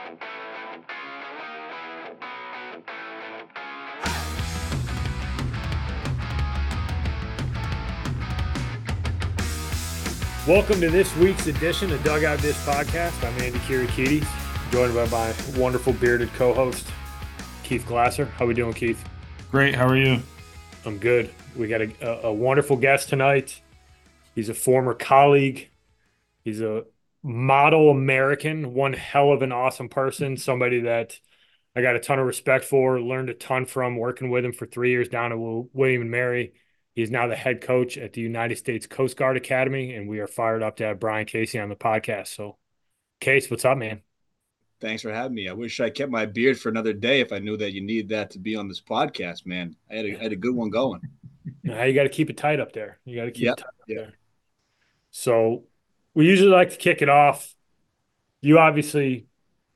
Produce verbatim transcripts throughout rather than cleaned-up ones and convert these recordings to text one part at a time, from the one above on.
Welcome to this week's edition of Dugout Dish Podcast. I'm Andy Kirikides, joined by my wonderful bearded co-host, Keith Glasser. How we doing, Keith? Great. How are you? I'm good. We got a, a wonderful guest tonight. He's a former colleague. He's a model American, one hell of an awesome person, somebody that I got a ton of respect for, learned a ton from, working with him for three years down at William and Mary. He's now the head coach at the United States Coast Guard Academy, and we are fired up to have Brian Casey on the podcast. So, Case, what's up, man? Thanks for having me. I wish I kept my beard for another day if I knew that you needed that to be on this podcast, man. I had a, I had a good one going. Now you got to keep it tight up there. You got to keep yep. it tight up yep. there. So, we usually like to kick it off. You obviously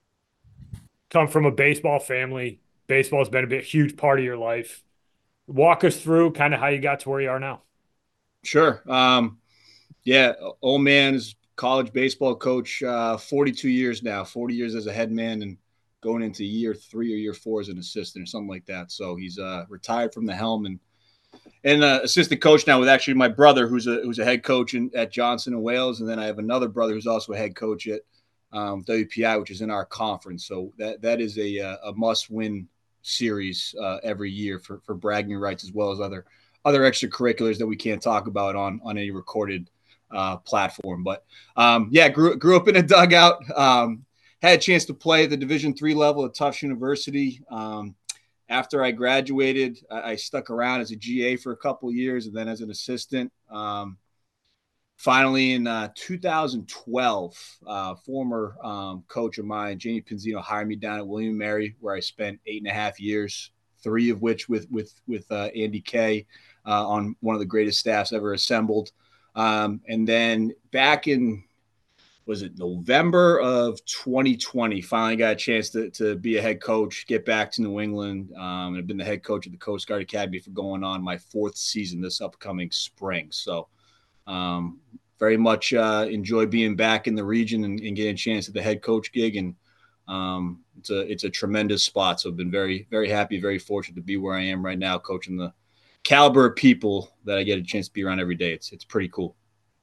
come from a baseball family. Baseball has been a bit huge part of your life. Walk us through kind of how you got to where you are now. Sure. Um, yeah, old man's college baseball coach, uh, forty-two years now, forty years as a head man and going into year three or year four as an assistant or something like that. So he's uh, retired from the helm and and uh, assistant coach now with actually my brother who's a who's a head coach in, at Johnson and Wales. And then I have another brother who's also a head coach at um, W P I, which is in our conference. So that that is a, a must-win series uh, every year for, for bragging rights, as well as other other extracurriculars that we can't talk about on on any recorded uh, platform. But um, yeah, grew grew up in a dugout. Um, had a chance to play at the Division three level at Tufts University. Um, after I graduated, I, I stuck around as a G A for a couple of years, and then as an assistant. Um, Finally, in uh, two thousand twelve, uh, former um, coach of mine, Jamie Pinzino, hired me down at William and Mary, where I spent eight and a half years, three of which with with with uh, Andy Kay uh, on one of the greatest staffs ever assembled. Um, and then back in, was it November of twenty twenty, finally got a chance to, to be a head coach, get back to New England. Um, and I've been the head coach of the Coast Guard Academy for going on my fourth season this upcoming spring. So Um, very much uh, enjoy being back in the region and, and getting a chance at the head coach gig. And um, it's a it's a tremendous spot. So I've been very, very happy, very fortunate to be where I am right now, coaching the caliber of people that I get a chance to be around every day. It's it's pretty cool.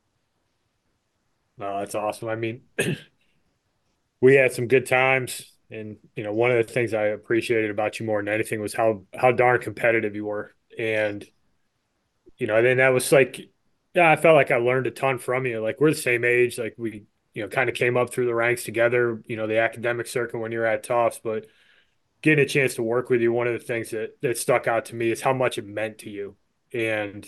No, that's awesome. I mean, we had some good times. And, you know, one of the things I appreciated about you more than anything was how how darn competitive you were. And, you know, then that was like, yeah, I felt like I learned a ton from you. Like we're the same age. Like we, you know, kind of came up through the ranks together, you know, the academic circuit when you were at Tufts, but getting a chance to work with you, one of the things that, that stuck out to me is how much it meant to you. And,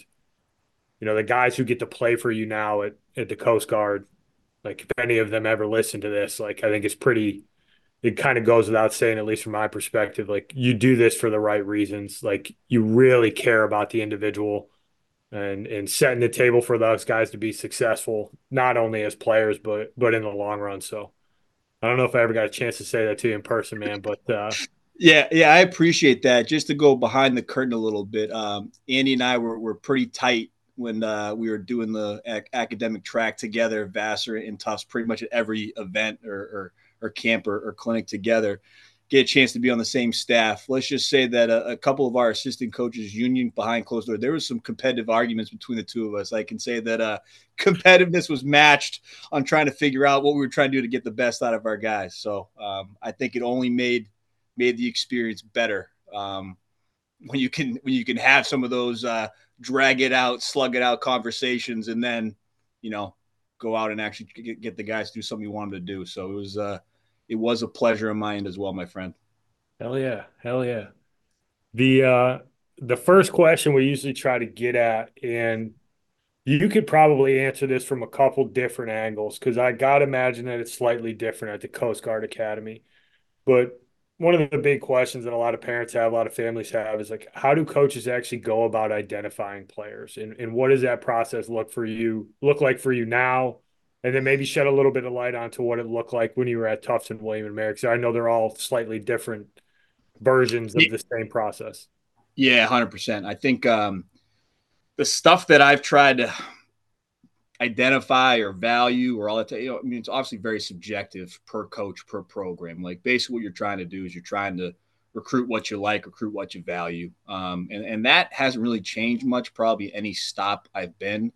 you know, the guys who get to play for you now at, at the Coast Guard, like if any of them ever listen to this, like I think it's pretty, it kind of goes without saying, at least from my perspective, like you do this for the right reasons. Like you really care about the individual and and setting the table for those guys to be successful, not only as players, but but in the long run. So I don't know if I ever got a chance to say that to you in person, man, but uh, yeah, yeah, I appreciate that. Just to go behind the curtain a little bit, um, Andy and I were were pretty tight when uh, we were doing the ac- academic track together, Vassar and Tufts, pretty much at every event or or, or camp or, or clinic together. Get a chance to be on the same staff. Let's just say that a, a couple of our assistant coaches union behind closed door, there was some competitive arguments between the two of us. I can say that uh, competitiveness was matched on trying to figure out what we were trying to do to get the best out of our guys. So um, I think it only made made the experience better um, when you can when you can have some of those uh, drag it out, slug it out conversations, and then you know go out and actually get, get the guys to do something you want them to do. So it was. Uh, It was a pleasure of mine as well, my friend. Hell yeah. Hell yeah. The uh the first question we usually try to get at, and you could probably answer this from a couple different angles, because I gotta imagine that it's slightly different at the Coast Guard Academy. But one of the big questions that a lot of parents have, a lot of families have, is like, how do coaches actually go about identifying players? And and what does that process look for you, look like for you now? And then maybe shed a little bit of light onto what it looked like when you were at Tufts and William and Mary, because I know they're all slightly different versions of the same process. Yeah, one hundred percent. I think um, the stuff that I've tried to identify or value or all that. You know, I mean, it's obviously very subjective per coach, per program. Like basically what you're trying to do is you're trying to recruit what you like, recruit what you value. Um, and, and that hasn't really changed much, probably any stop I've been.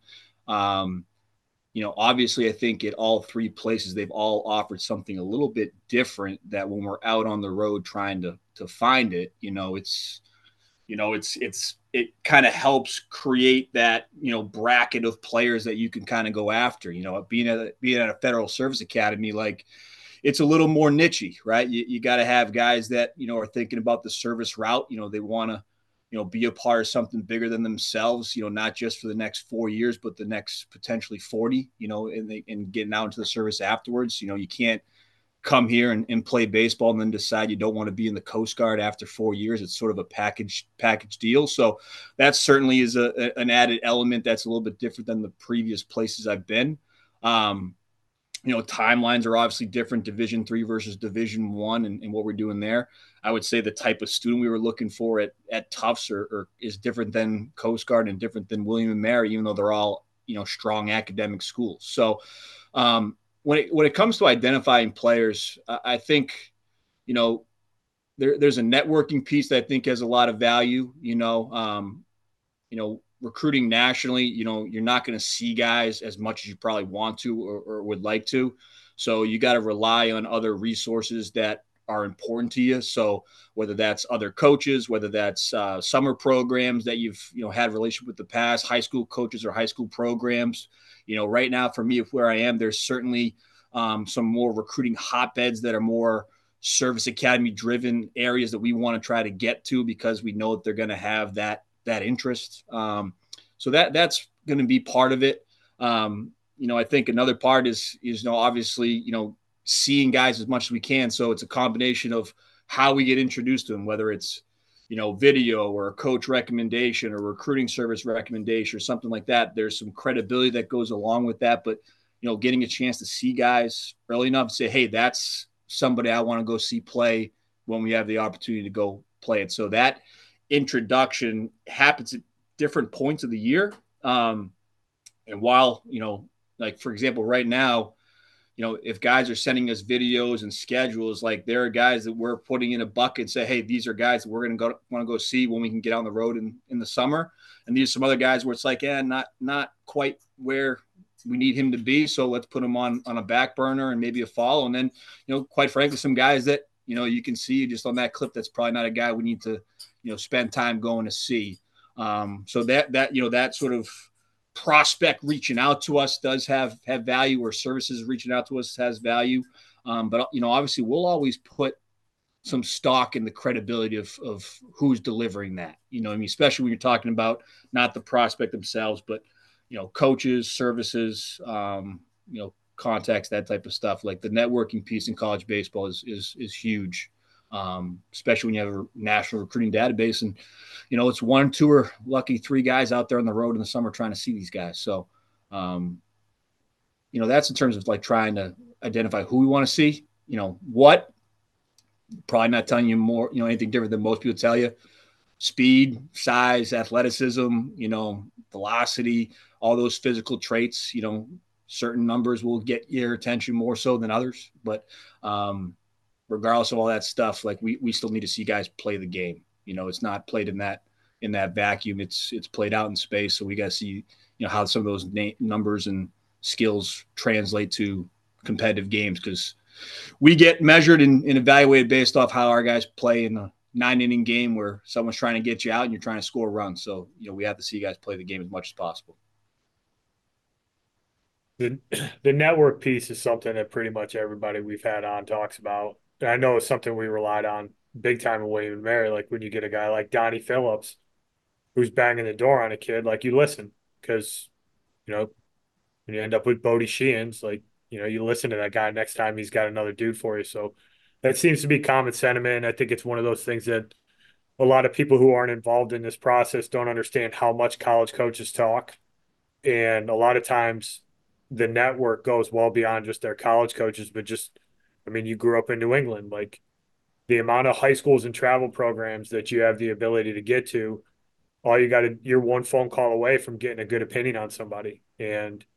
Um, you know, obviously, I think at all three places, they've all offered something a little bit different that when we're out on the road trying to to find it, you know, it's you know, it's it's it kind of helps create that, you know, bracket of players that you can kind of go after. You know, being at being at a federal service academy, like it's a little more nichey, right? You, you got to have guys that, you know, are thinking about the service route. You know, they want to, you know, be a part of something bigger than themselves, you know, not just for the next four years, but the next potentially forty, you know, and, they, and getting out into the service afterwards. You know, you can't come here and, and play baseball and then decide you don't want to be in the Coast Guard after four years. It's sort of a package package deal. So that certainly is a, a, an added element that's a little bit different than the previous places I've been. Um, you know, timelines are obviously different, division three versus division one and, and what we're doing there. I would say the type of student we were looking for at, at Tufts or, or is different than Coast Guard and different than William and Mary, even though they're all, you know, strong academic schools. So um, when it, when it comes to identifying players, I, I think, you know, there, there's a networking piece that I think has a lot of value, you know, um, you know, recruiting nationally, you know, you're not going to see guys as much as you probably want to or, or would like to. So you got to rely on other resources that are important to you. So whether that's other coaches, whether that's uh, summer programs that you've, you know, had relationship with the past, high school coaches or high school programs, you know, right now for me, if where I am, there's certainly um, some more recruiting hotbeds that are more service academy driven areas that we want to try to get to because we know that they're going to have that that interest. Um, so that that's going to be part of it. Um, you know, I think another part is is you know obviously you know seeing guys as much as we can. So it's a combination of how we get introduced to them, whether it's you know video or a coach recommendation or recruiting service recommendation or something like that. There's some credibility that goes along with that, but you know, getting a chance to see guys early enough to say, hey, that's somebody I want to go see play when we have the opportunity to go play it. So that introduction happens at different points of the year. Um, and while, you know, like for example, right now, you know, if guys are sending us videos and schedules, like there are guys that we're putting in a bucket and say, hey, these are guys that we're going to go want to go see when we can get on the road in, in the summer. And these are some other guys where it's like, yeah, not not quite where we need him to be. So let's put him on on a back burner and maybe a follow. And then, you know, quite frankly, some guys that, you know, you can see just on that clip, that's probably not a guy we need to, you know, spend time going to see. Um, so that, that, you know, that sort of prospect reaching out to us does have, have value, or services reaching out to us has value. Um, but, you know, obviously we'll always put some stock in the credibility of, of who's delivering that, you know, I mean, especially when you're talking about not the prospect themselves, but, you know, coaches, services, um, you know, contacts, that type of stuff. Like the networking piece in college baseball is, is, is huge. Um, especially when you have a national recruiting database and, you know, it's one, two or lucky three guys out there on the road in the summer trying to see these guys. So, um, you know, that's in terms of like trying to identify who we want to see, you know, what, probably not telling you more, you know, anything different than most people tell you. Speed, size, athleticism, you know, velocity, all those physical traits, you know, certain numbers will get your attention more so than others. But um, regardless of all that stuff, like we, we still need to see guys play the game. You know, it's not played in that in that vacuum. It's it's played out in space. So we got to see, you know, how some of those na- numbers and skills translate to competitive games, because we get measured and, and evaluated based off how our guys play in a nine inning game where someone's trying to get you out and you're trying to score runs. So, you know, we have to see guys play the game as much as possible. The the network piece is something that pretty much everybody we've had on talks about. And I know it's something we relied on big time in William and Mary. Like when you get a guy like Donnie Phillips who's banging the door on a kid, like you listen because you know when you end up with Bodie Sheehan's, like you know you listen to that guy next time he's got another dude for you. So that seems to be common sentiment. I think it's one of those things that a lot of people who aren't involved in this process don't understand how much college coaches talk. And a lot of times the network goes well beyond just their college coaches, but just, I mean, you grew up in New England, like the amount of high schools and travel programs that you have the ability to get to, all you got to, you're one phone call away from getting a good opinion on somebody. And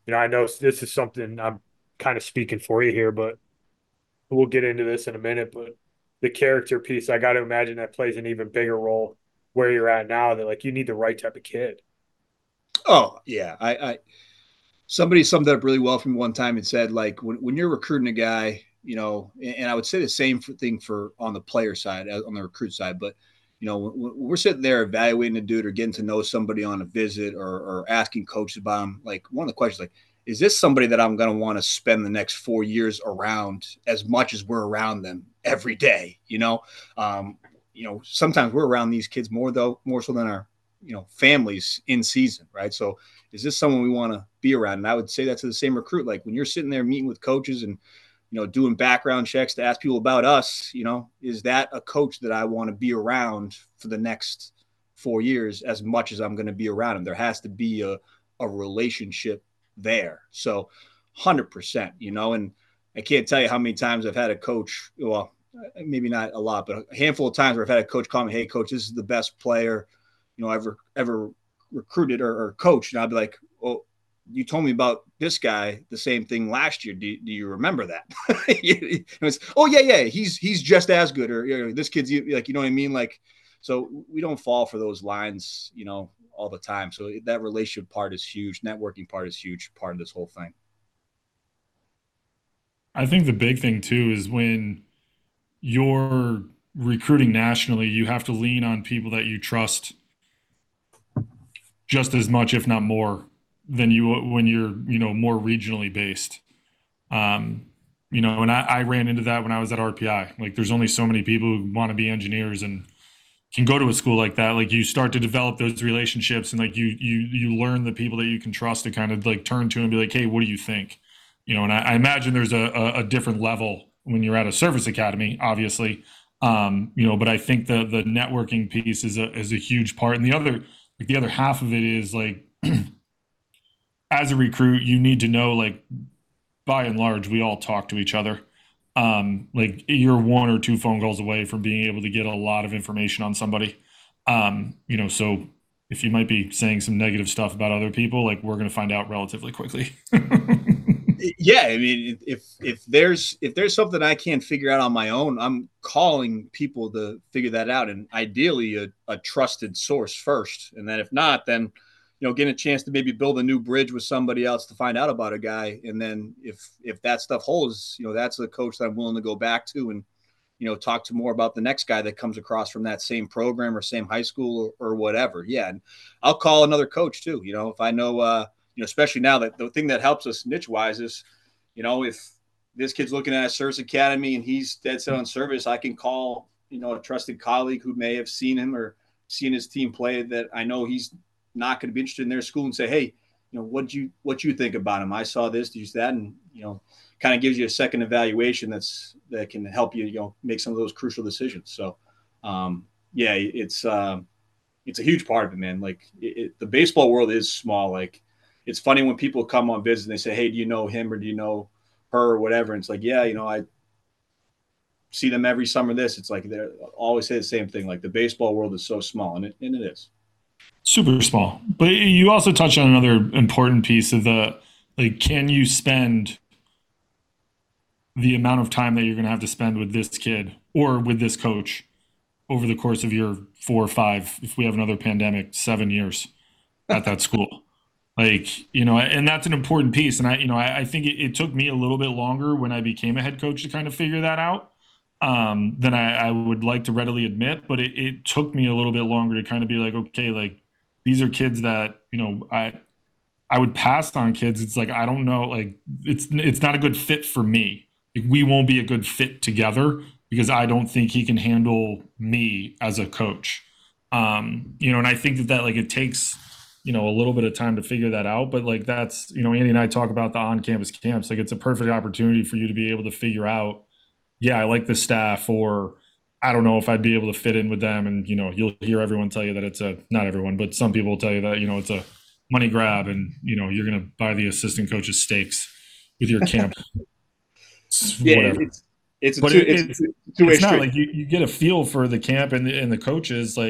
you know, I know this is something I'm kind of speaking for you here, but we'll get into this in a minute. But the character piece, I got to imagine that plays an even bigger role where you're at now. That like you need the right type of kid. Oh yeah, I, I somebody summed it up really well from one time and said like when, when you're recruiting a guy, you know, and, and I would say the same thing for on the player side, on the recruit side, but you know, when, when we're sitting there evaluating a dude or getting to know somebody on a visit or, or asking coaches about him, like one of the questions, like, is this somebody that I'm going to want to spend the next four years around as much as we're around them every day? You know, um, you know, sometimes we're around these kids more though, more so than our, you know, families in season, right? So is this someone we want to be around? And I would say that to the same recruit. Like when you're sitting there meeting with coaches and, you know, doing background checks to ask people about us, you know, is that a coach that I want to be around for the next four years as much as I'm going to be around him? There has to be a, a relationship there. So one hundred percent, you know, and I can't tell you how many times I've had a coach, well, maybe not a lot, but a handful of times where I've had a coach call me, hey, coach, this is the best player, you know, ever, ever recruited or, or coached. And I'd be like, well, you told me about this guy the same thing last year. Do, do you remember that? was, oh yeah, yeah. He's he's just as good, or you know, this kid's like, you know what I mean? Like, so we don't fall for those lines, you know, all the time. So that relationship part is huge. Networking part is huge part of this whole thing. I think the big thing too is when you're recruiting nationally, you have to lean on people that you trust just as much, if not more, than you when you're, you know, more regionally based. Um, you know, and I, I ran into that when I was at R P I. Like, there's only so many people who want to be engineers and can go to a school like that. Like, you start to develop those relationships, and like you you you learn the people that you can trust to kind of like turn to and be like, hey, what do you think? You know, and I, I imagine there's a, a, a different level when you're at a service academy, obviously. Um, you know, but I think the the networking piece is a is a huge part, and the other like the other half of it is like as a recruit, you need to know, like, by and large, we all talk to each other. Um, like, you're one or two phone calls away from being able to get a lot of information on somebody. Um, you know, so if you might be saying some negative stuff about other people, like, we're going to find out relatively quickly. Yeah, I mean, if if there's if there's something I can't figure out on my own, I'm calling people to figure that out, and ideally a, a trusted source first, and then if not, then you know, getting a chance to maybe build a new bridge with somebody else to find out about a guy, and then if if that stuff holds, you know, that's a coach that I'm willing to go back to and you know talk to more about the next guy that comes across from that same program or same high school or, or whatever. Yeah, and I'll call another coach too. You know, if I know. Uh, You know, especially now that the thing that helps us niche wise is, you know, if this kid's looking at a service academy and he's dead set on service, I can call, you know, a trusted colleague who may have seen him or seen his team play that I know he's not going to be interested in their school and say, hey, you know, what you what you think about him? I saw this, use that, and you know, kind of gives you a second evaluation that's that can help you, you know, make some of those crucial decisions. So, um, yeah, it's uh, it's a huge part of it, man. Like it, it, the baseball world is small, like. It's funny when people come on visit and they say, hey, do you know him or do you know her or whatever? And it's like, yeah, you know, I see them every summer this. It's like they always say the same thing. Like the baseball world is so small, and it, and it is. Super small. But you also touch on another important piece of the, like, can you spend the amount of time that you're going to have to spend with this kid or with this coach over the course of your four or five, if we have another pandemic, seven years at that school? Like, you know, and that's an important piece. And I, you know, I, I think it, it took me a little bit longer when I became a head coach to kind of figure that out um, than I, I would like to readily admit. But it, it took me a little bit longer to kind of be like, okay, like these are kids that, you know, I, I would pass on kids. It's like, I don't know, like it's, it's not a good fit for me. Like, we won't be a good fit together because I don't think he can handle me as a coach. Um, you know, and I think that that like it takes, you know, a little bit of time to figure that out. But like, that's, you know, Andy and I talk about the on-campus camps. Like, it's a perfect opportunity for you to be able to figure out, yeah, I like the staff, or I don't know if I'd be able to fit in with them. And, you know, you'll hear everyone tell you that it's a, not everyone, but some people will tell you that, you know, it's a money grab and, you know, you're going to buy the assistant coach's steaks with your camp. Yeah, Whatever. it's, it's, a but two, it, it's, it's, it's, two-way it's not street. like you, you get a feel for the camp and the, and the coaches. Like,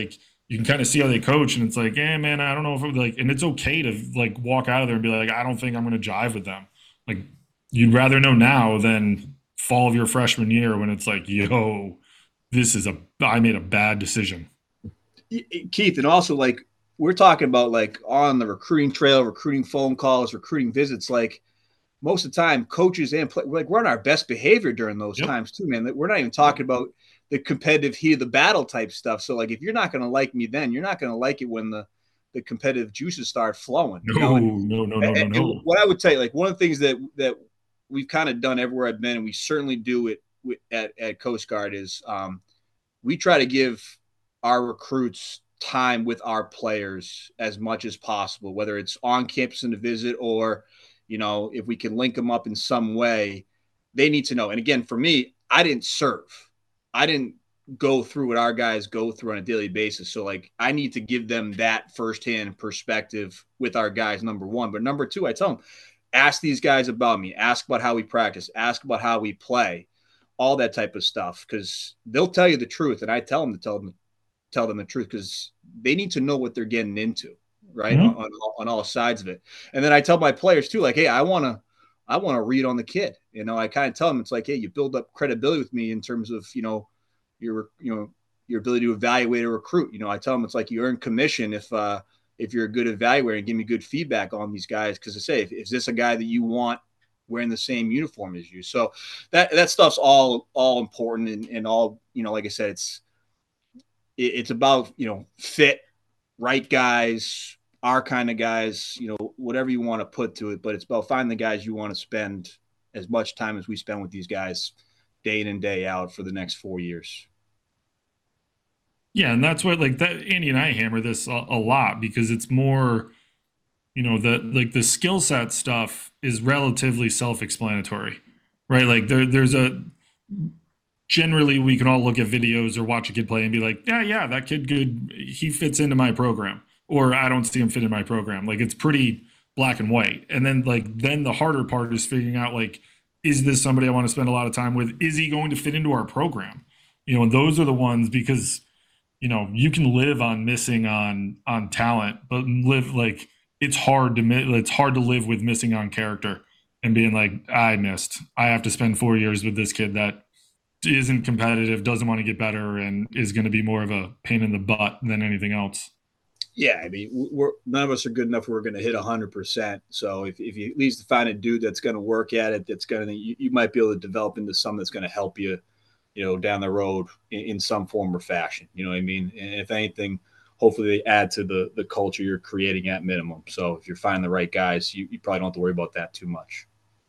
you can kind of see how they coach, and it's like, yeah, man, I don't know if it, like, and it's okay to like walk out of there and be like, I don't think I'm going to jive with them. Like, you'd rather know now than fall of your freshman year when it's like, yo, this is a, I made a bad decision. Keith, and also like we're talking about like on the recruiting trail, recruiting phone calls, recruiting visits, like most of the time coaches and play, like we're on our best behavior during those Yep. times too, man. We're not even talking about the competitive heat of the battle type stuff. So like if you're not going to like me then, you're not going to like it when the the competitive juices start flowing, you No, know. And, no, no, no, and, no, and no. what I would tell you, like one of the things that that we've kind of done everywhere I've been, and we certainly do it at at Coast Guard, is um, we try to give our recruits time with our players as much as possible, whether it's on campus in a visit or, you know, if we can link them up in some way, they need to know. And again, for me, I didn't serve. I didn't go through what our guys go through on a daily basis. So like I need to give them that firsthand perspective with our guys, number one. But number two, I tell them, ask these guys about me, ask about how we practice, ask about how we play, all that type of stuff, because they'll tell you the truth. And I tell them to tell them tell them the truth because they need to know what they're getting into, right? On, Mm-hmm. on, on all sides of it. And then I tell my players too, like, hey, I want to, I want to read on the kid. You know, I kind of tell them it's like, hey, you build up credibility with me in terms of, you know, your, you know, your ability to evaluate a recruit. You know, I tell them it's like you earn commission if, uh, if you're a good evaluator and give me good feedback on these guys. Cause I say, if, is this a guy that you want wearing the same uniform as you? So that, that stuff's all, all important and, and all, you know, like I said, it's, it's about, you know, fit, right guys, our kind of guys, you know, whatever you want to put to it. But it's about finding the guys you want to spend as much time as we spend with these guys day in and day out for the next four years. Yeah, and that's what like that Andy and I hammer this a, a lot because it's more, you know, the like the skill set stuff is relatively self-explanatory, right? Like there there's a generally we can all look at videos or watch a kid play and be like, yeah, yeah, that kid could he fits into my program, or I don't see him fit in my program. Like it's pretty black and white. And then like then the harder part is figuring out like, is this somebody I want to spend a lot of time with? Is he going to fit into our program? You know, and those are the ones because you know you can live on missing on on talent, but live like it's hard to it's hard to live with missing on character and being like I missed. I have to spend four years with this kid that isn't competitive, doesn't want to get better, and is going to be more of a pain in the butt than anything else. Yeah, I mean, we're none of us are good enough. We're going to hit a hundred percent. So if, if you at least find a dude that's going to work at it, that's going to you, you might be able to develop into something that's going to help you, you know, down the road in, in some form or fashion. You know what I mean? And if anything, hopefully they add to the the culture you're creating at minimum. So if you're finding the right guys, you, you probably don't have to worry about that too much.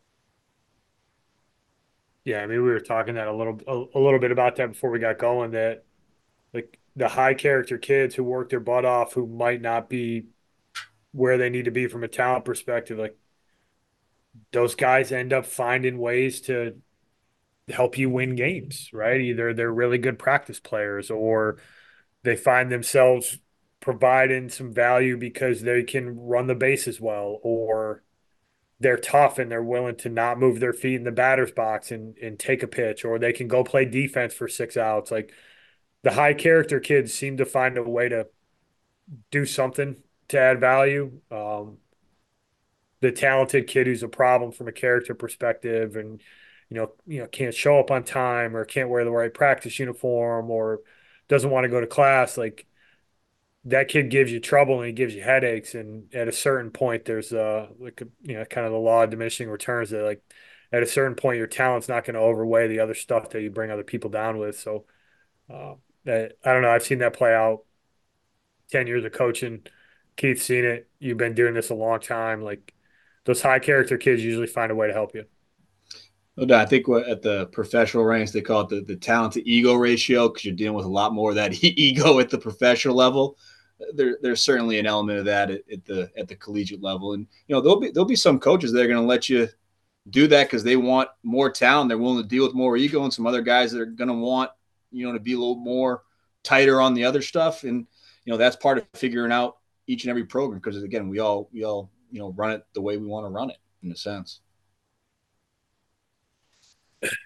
Yeah, I mean, we were talking that a little a, a little bit about that before we got going. That like the high character kids who work their butt off, who might not be where they need to be from a talent perspective, like those guys end up finding ways to help you win games, right? Either they're really good practice players or they find themselves providing some value because they can run the bases well, or they're tough and they're willing to not move their feet in the batter's box and, and take a pitch, or they can go play defense for six outs. Like the high character kids seem to find a way to do something to add value. Um, the talented kid who's a problem from a character perspective and you know you know can't show up on time or can't wear the right practice uniform or doesn't want to go to class, like that kid gives you trouble and he gives you headaches, and at a certain point there's uh like a, you know kind of the law of diminishing returns that like at a certain point your talent's not going to overweigh the other stuff that you bring other people down with. So uh, that, I don't know, I've seen that play out ten years of coaching. Keith's seen it. You've been doing this a long time. Like those high character kids usually find a way to help you. No doubt. I think what, at the professional ranks, they call it the, the talent to ego ratio because you're dealing with a lot more of that ego at the professional level. There, there's certainly an element of that at, at the at the collegiate level, and you know there'll be there'll be some coaches that are going to let you do that because they want more talent. They're willing to deal with more ego, and some other guys that are going to want you know to be a little more tighter on the other stuff. And you know that's part of figuring out each and every program because again, we all we all you know run it the way we want to run it in a sense.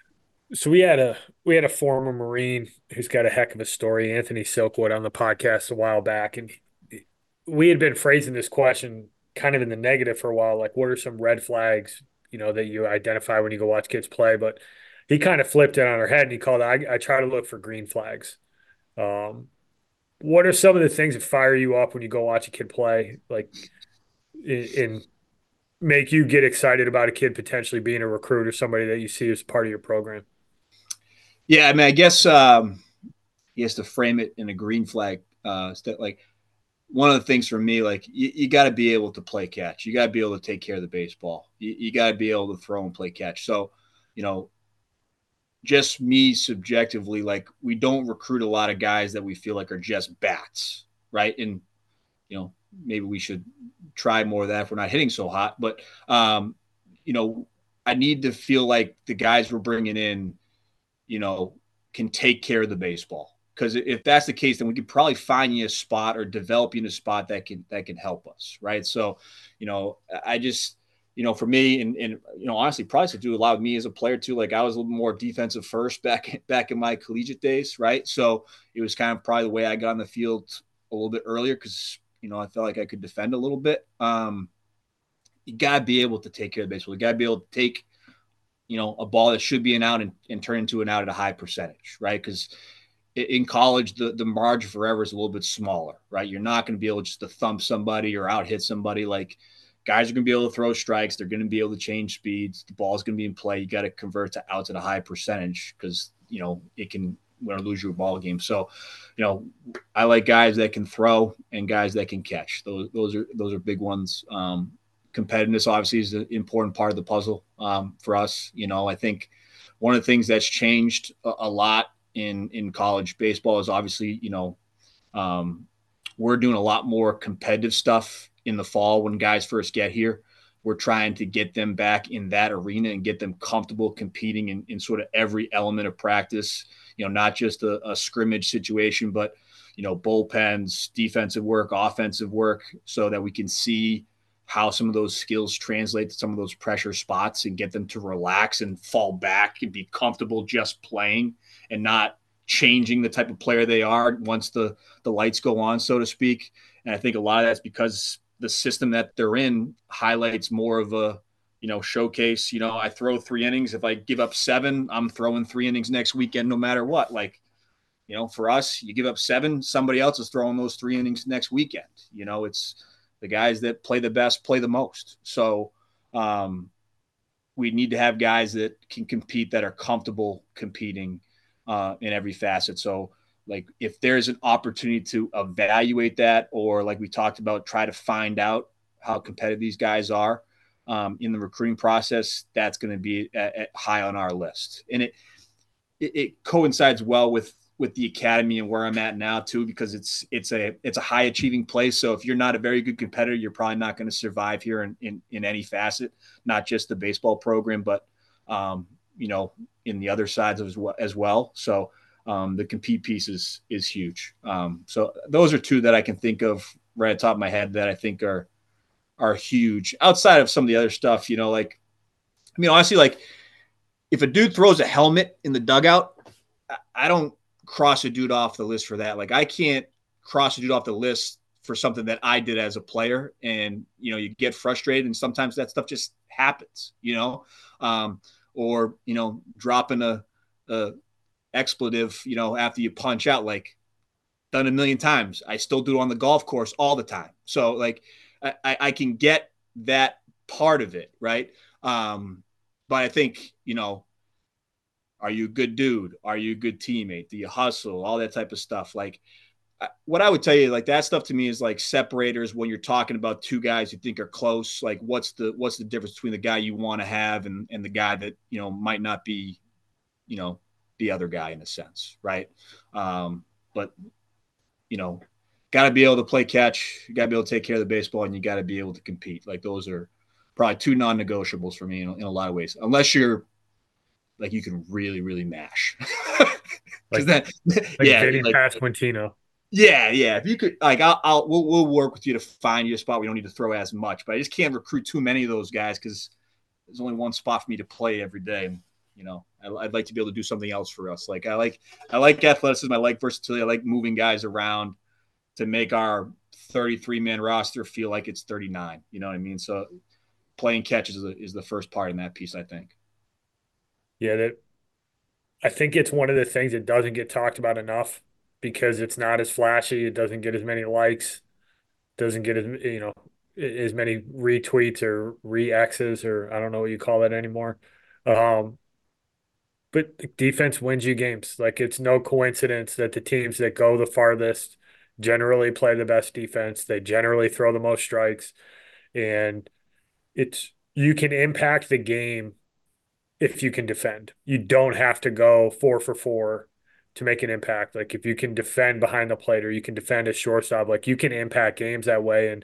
So we had a we had a former Marine who's got a heck of a story, Anthony Silkwood, on the podcast a while back, and we had been phrasing this question kind of in the negative for a while, like what are some red flags, you know, that you identify when you go watch kids play? But he kind of flipped it on her head and he called it, I, I try to look for green flags. Um, what are some of the things that fire you up when you go watch a kid play, like and make you get excited about a kid potentially being a recruit or somebody that you see as part of your program? Yeah, I mean, I guess um, he has to frame it in a green flag. Uh, like one of the things for me, like you, you got to be able to play catch. You got to be able to take care of the baseball. You, you got to be able to throw and play catch. So, you know, just me subjectively, like we don't recruit a lot of guys that we feel like are just bats, right? And you know, maybe we should try more of that if we're not hitting so hot. But um, you know, I need to feel like the guys we're bringing in, you know, can take care of the baseball. Because if that's the case, then we could probably find you a spot or develop you in a spot that can that can help us, right? So, you know, I just, you know, for me, and and you know, honestly, probably to do a lot with me as a player too. Like I was a little more defensive first back back in my collegiate days, right? So it was kind of probably the way I got on the field a little bit earlier because you know I felt like I could defend a little bit. Um, you gotta be able to take care of the baseball. You gotta be able to take, you know, a ball that should be an out and, and turn into an out at a high percentage, right? Because in college, the, the margin for error is a little bit smaller, right? You're not going to be able just to thump somebody or out hit somebody. Like guys are going to be able to throw strikes. They're going to be able to change speeds. The ball's going to be in play. You got to convert to outs at a high percentage because, you know, it can win or lose your ball game. So, you know, I like guys that can throw and guys that can catch. Those, those are, those are big ones. Um, competitiveness obviously is an important part of the puzzle um, for us. You know, I think one of the things that's changed a, a lot in in college baseball is obviously, you know, um, we're doing a lot more competitive stuff in the fall when guys first get here. We're trying to get them back in that arena and get them comfortable competing in, in sort of every element of practice, you know, not just a, a scrimmage situation, but, you know, bullpens, defensive work, offensive work, so that we can see how some of those skills translate to some of those pressure spots and get them to relax and fall back and be comfortable just playing and not changing the type of player they are once the the lights go on, so to speak. And I think a lot of that's because the system that they're in highlights more of a, you know, showcase. You know, I throw three innings. If I give up seven, I'm throwing three innings next weekend, no matter what. Like, you know, for us, you give up seven, somebody else is throwing those three innings next weekend. You know, it's the guys that play the best play the most. So um, we need to have guys that can compete, that are comfortable competing uh, in every facet. So, like, if there's an opportunity to evaluate that, or like we talked about, try to find out how competitive these guys are um, in the recruiting process, that's going to be at, at high on our list. And it, it it coincides well with with the academy and where I'm at now too, because it's it's a it's a high achieving place. So if you're not a very good competitor, you're probably not going to survive here in, in in any facet, not just the baseball program, but um, you know, in the other sides as well as well. So um, the compete piece is is huge. Um, so those are two that I can think of right at the top of my head that I think are are huge. Outside of some of the other stuff, you know, like I mean, honestly, like if a dude throws a helmet in the dugout, I don't cross a dude off the list for that. Like I can't cross a dude off the list for something that I did as a player. And, you know, you get frustrated and sometimes that stuff just happens, you know, um, or, you know, dropping a, a expletive, you know, after you punch out, like done a million times. I still do it on the golf course all the time. So like I, I can get that part of it. Right. Um, but I think, you know, are you a good dude? Are you a good teammate? Do you hustle? All that type of stuff. Like what I would tell you, like that stuff to me is like separators when you're talking about two guys you think are close. Like what's the what's the difference between the guy you want to have and and the guy that, you know, might not be, you know, the other guy in a sense, right? Um, but you know, got to be able to play catch. You got to be able to take care of the baseball, and you got to be able to compete. Like those are probably two non-negotiables for me in, in a lot of ways, unless you're like you can really, really mash. Like, that, like yeah, Vinny like, Pasquantino. yeah, yeah. If you could, like, I'll, I'll we'll, we'll work with you to find you a spot. We don't need to throw as much, but I just can't recruit too many of those guys because there's only one spot for me to play every day. You know, I, I'd like to be able to do something else for us. Like I like, I like athleticism. I like versatility. I like moving guys around to make our thirty-three man roster feel like it's thirty-nine. You know what I mean? So playing catches is, is the first part in that piece, I think. Yeah, that I think it's one of the things that doesn't get talked about enough because it's not as flashy. It doesn't get as many likes, doesn't get as you know as many retweets or re-X's or I don't know what you call that anymore. Um, but defense wins you games. Like it's no coincidence that the teams that go the farthest generally play the best defense. They generally throw the most strikes, and it's you can impact the game if you can defend. You don't have to go four for four to make an impact. Like if you can defend behind the plate or you can defend a shortstop, like you can impact games that way. And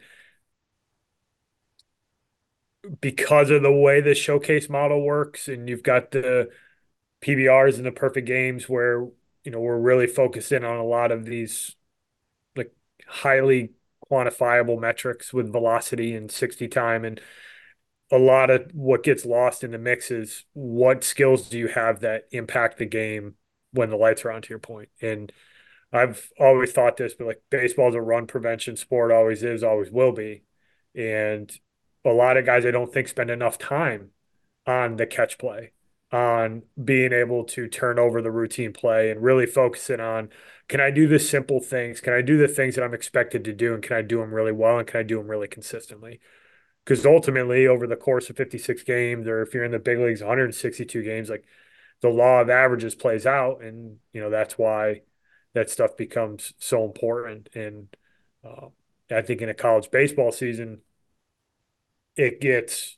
because of the way the showcase model works, and you've got the P B Rs and the perfect games where, you know, we're really focused in on a lot of these like highly quantifiable metrics with velocity and sixty time. And a lot of what gets lost in the mix is what skills do you have that impact the game when the lights are on, to your point. And I've always thought this, but like baseball is a run prevention sport, always is, always will be. And a lot of guys I don't think spend enough time on the catch play, on being able to turn over the routine play and really focus it on, can I do the simple things? Can I do the things that I'm expected to do? And can I do them really well? And can I do them really consistently? Because ultimately, over the course of fifty-six games, or if you're in the big leagues, one hundred sixty-two games, like the law of averages plays out, and you know that's why that stuff becomes so important. And uh, I think in a college baseball season, it gets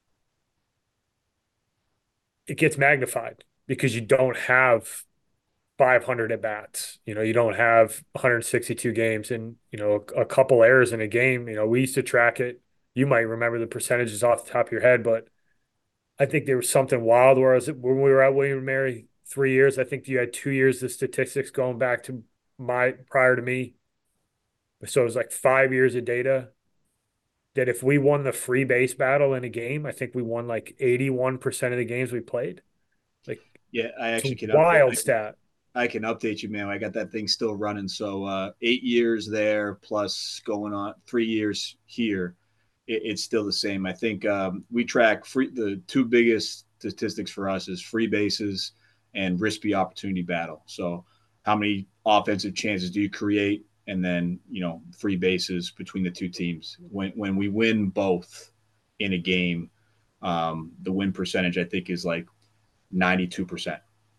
it gets magnified because you don't have five hundred at bats. You know, you don't have one hundred sixty-two games, and you know a, a couple errors in a game. You know, we used to track it. You might remember the percentages off the top of your head, but I think there was something wild where I was when we were at William and Mary three years. I think you had two years of statistics going back to my prior to me. So it was like five years of data that if we won the free base battle in a game, I think we won like eighty-one percent of the games we played. Like, yeah, I it's actually a can wild update, stat. I can update you, man. I got that thing still running. So uh, eight years there plus going on three years here. It, it's still the same. I think um, we track free. The two biggest statistics for us is free bases and risky opportunity battle. So how many offensive chances do you create? And then, you know, free bases between the two teams. When when we win both in a game, um, the win percentage, I think, is like ninety-two percent.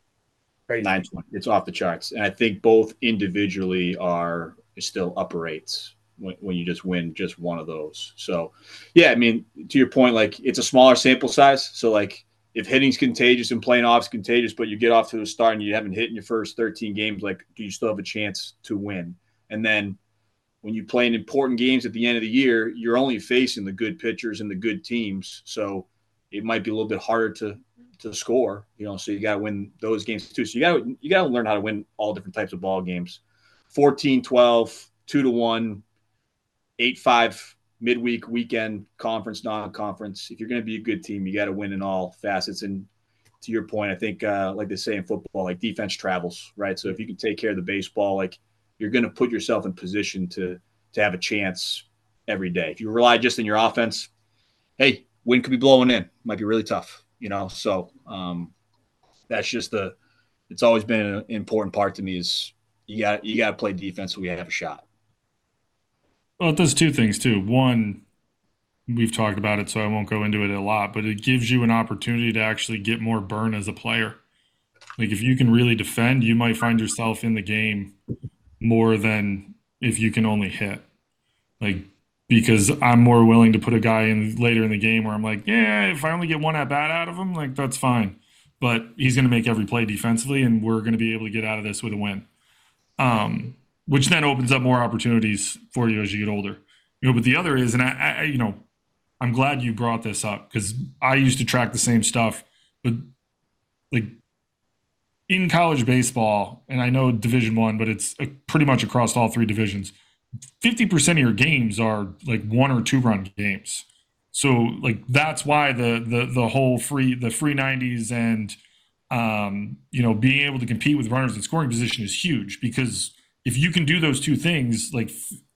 nine twenty. It's off the charts. And I think both individually are still upper eights when, when you just win just one of those. So, yeah, I mean, to your point, like it's a smaller sample size. So, like, if hitting's contagious and playing off's contagious, but you get off to a start and you haven't hit in your first thirteen games, like, do you still have a chance to win? And then when you play in important games at the end of the year, you're only facing the good pitchers and the good teams. So it might be a little bit harder to to score, you know, so you got to win those games too. So you got to, you got to learn how to win all different types of ball games. fourteen twelve, two to one, eight five midweek, weekend, conference, non-conference. If you're going to be a good team, you got to win in all facets. And to your point, I think uh, like they say in football, like defense travels, right? So if you can take care of the baseball, like you're going to put yourself in position to to have a chance every day. If you rely just on your offense, hey, wind could be blowing in. Might be really tough. You know, so um, that's just the. It's always been an important part to me. Is you got you got to play defense so we have a shot. Well, it does two things too. One, we've talked about it, so I won't go into it a lot, but it gives you an opportunity to actually get more burn as a player. Like if you can really defend, you might find yourself in the game more than if you can only hit. Like. Because I'm more willing to put a guy in later in the game where I'm like, yeah, if I only get one at bat out of him, like that's fine. But he's going to make every play defensively, and we're going to be able to get out of this with a win. Um, which then opens up more opportunities for you as you get older. You know, but the other is, and I, I you know, I'm glad you brought this up because I used to track the same stuff, but like in college baseball, and I know Division One, but it's pretty much across all three divisions. fifty percent of your games are like one or two run games. So like that's why the the the whole free the free nineties and um, you know, being able to compete with runners in scoring position is huge, because if you can do those two things, like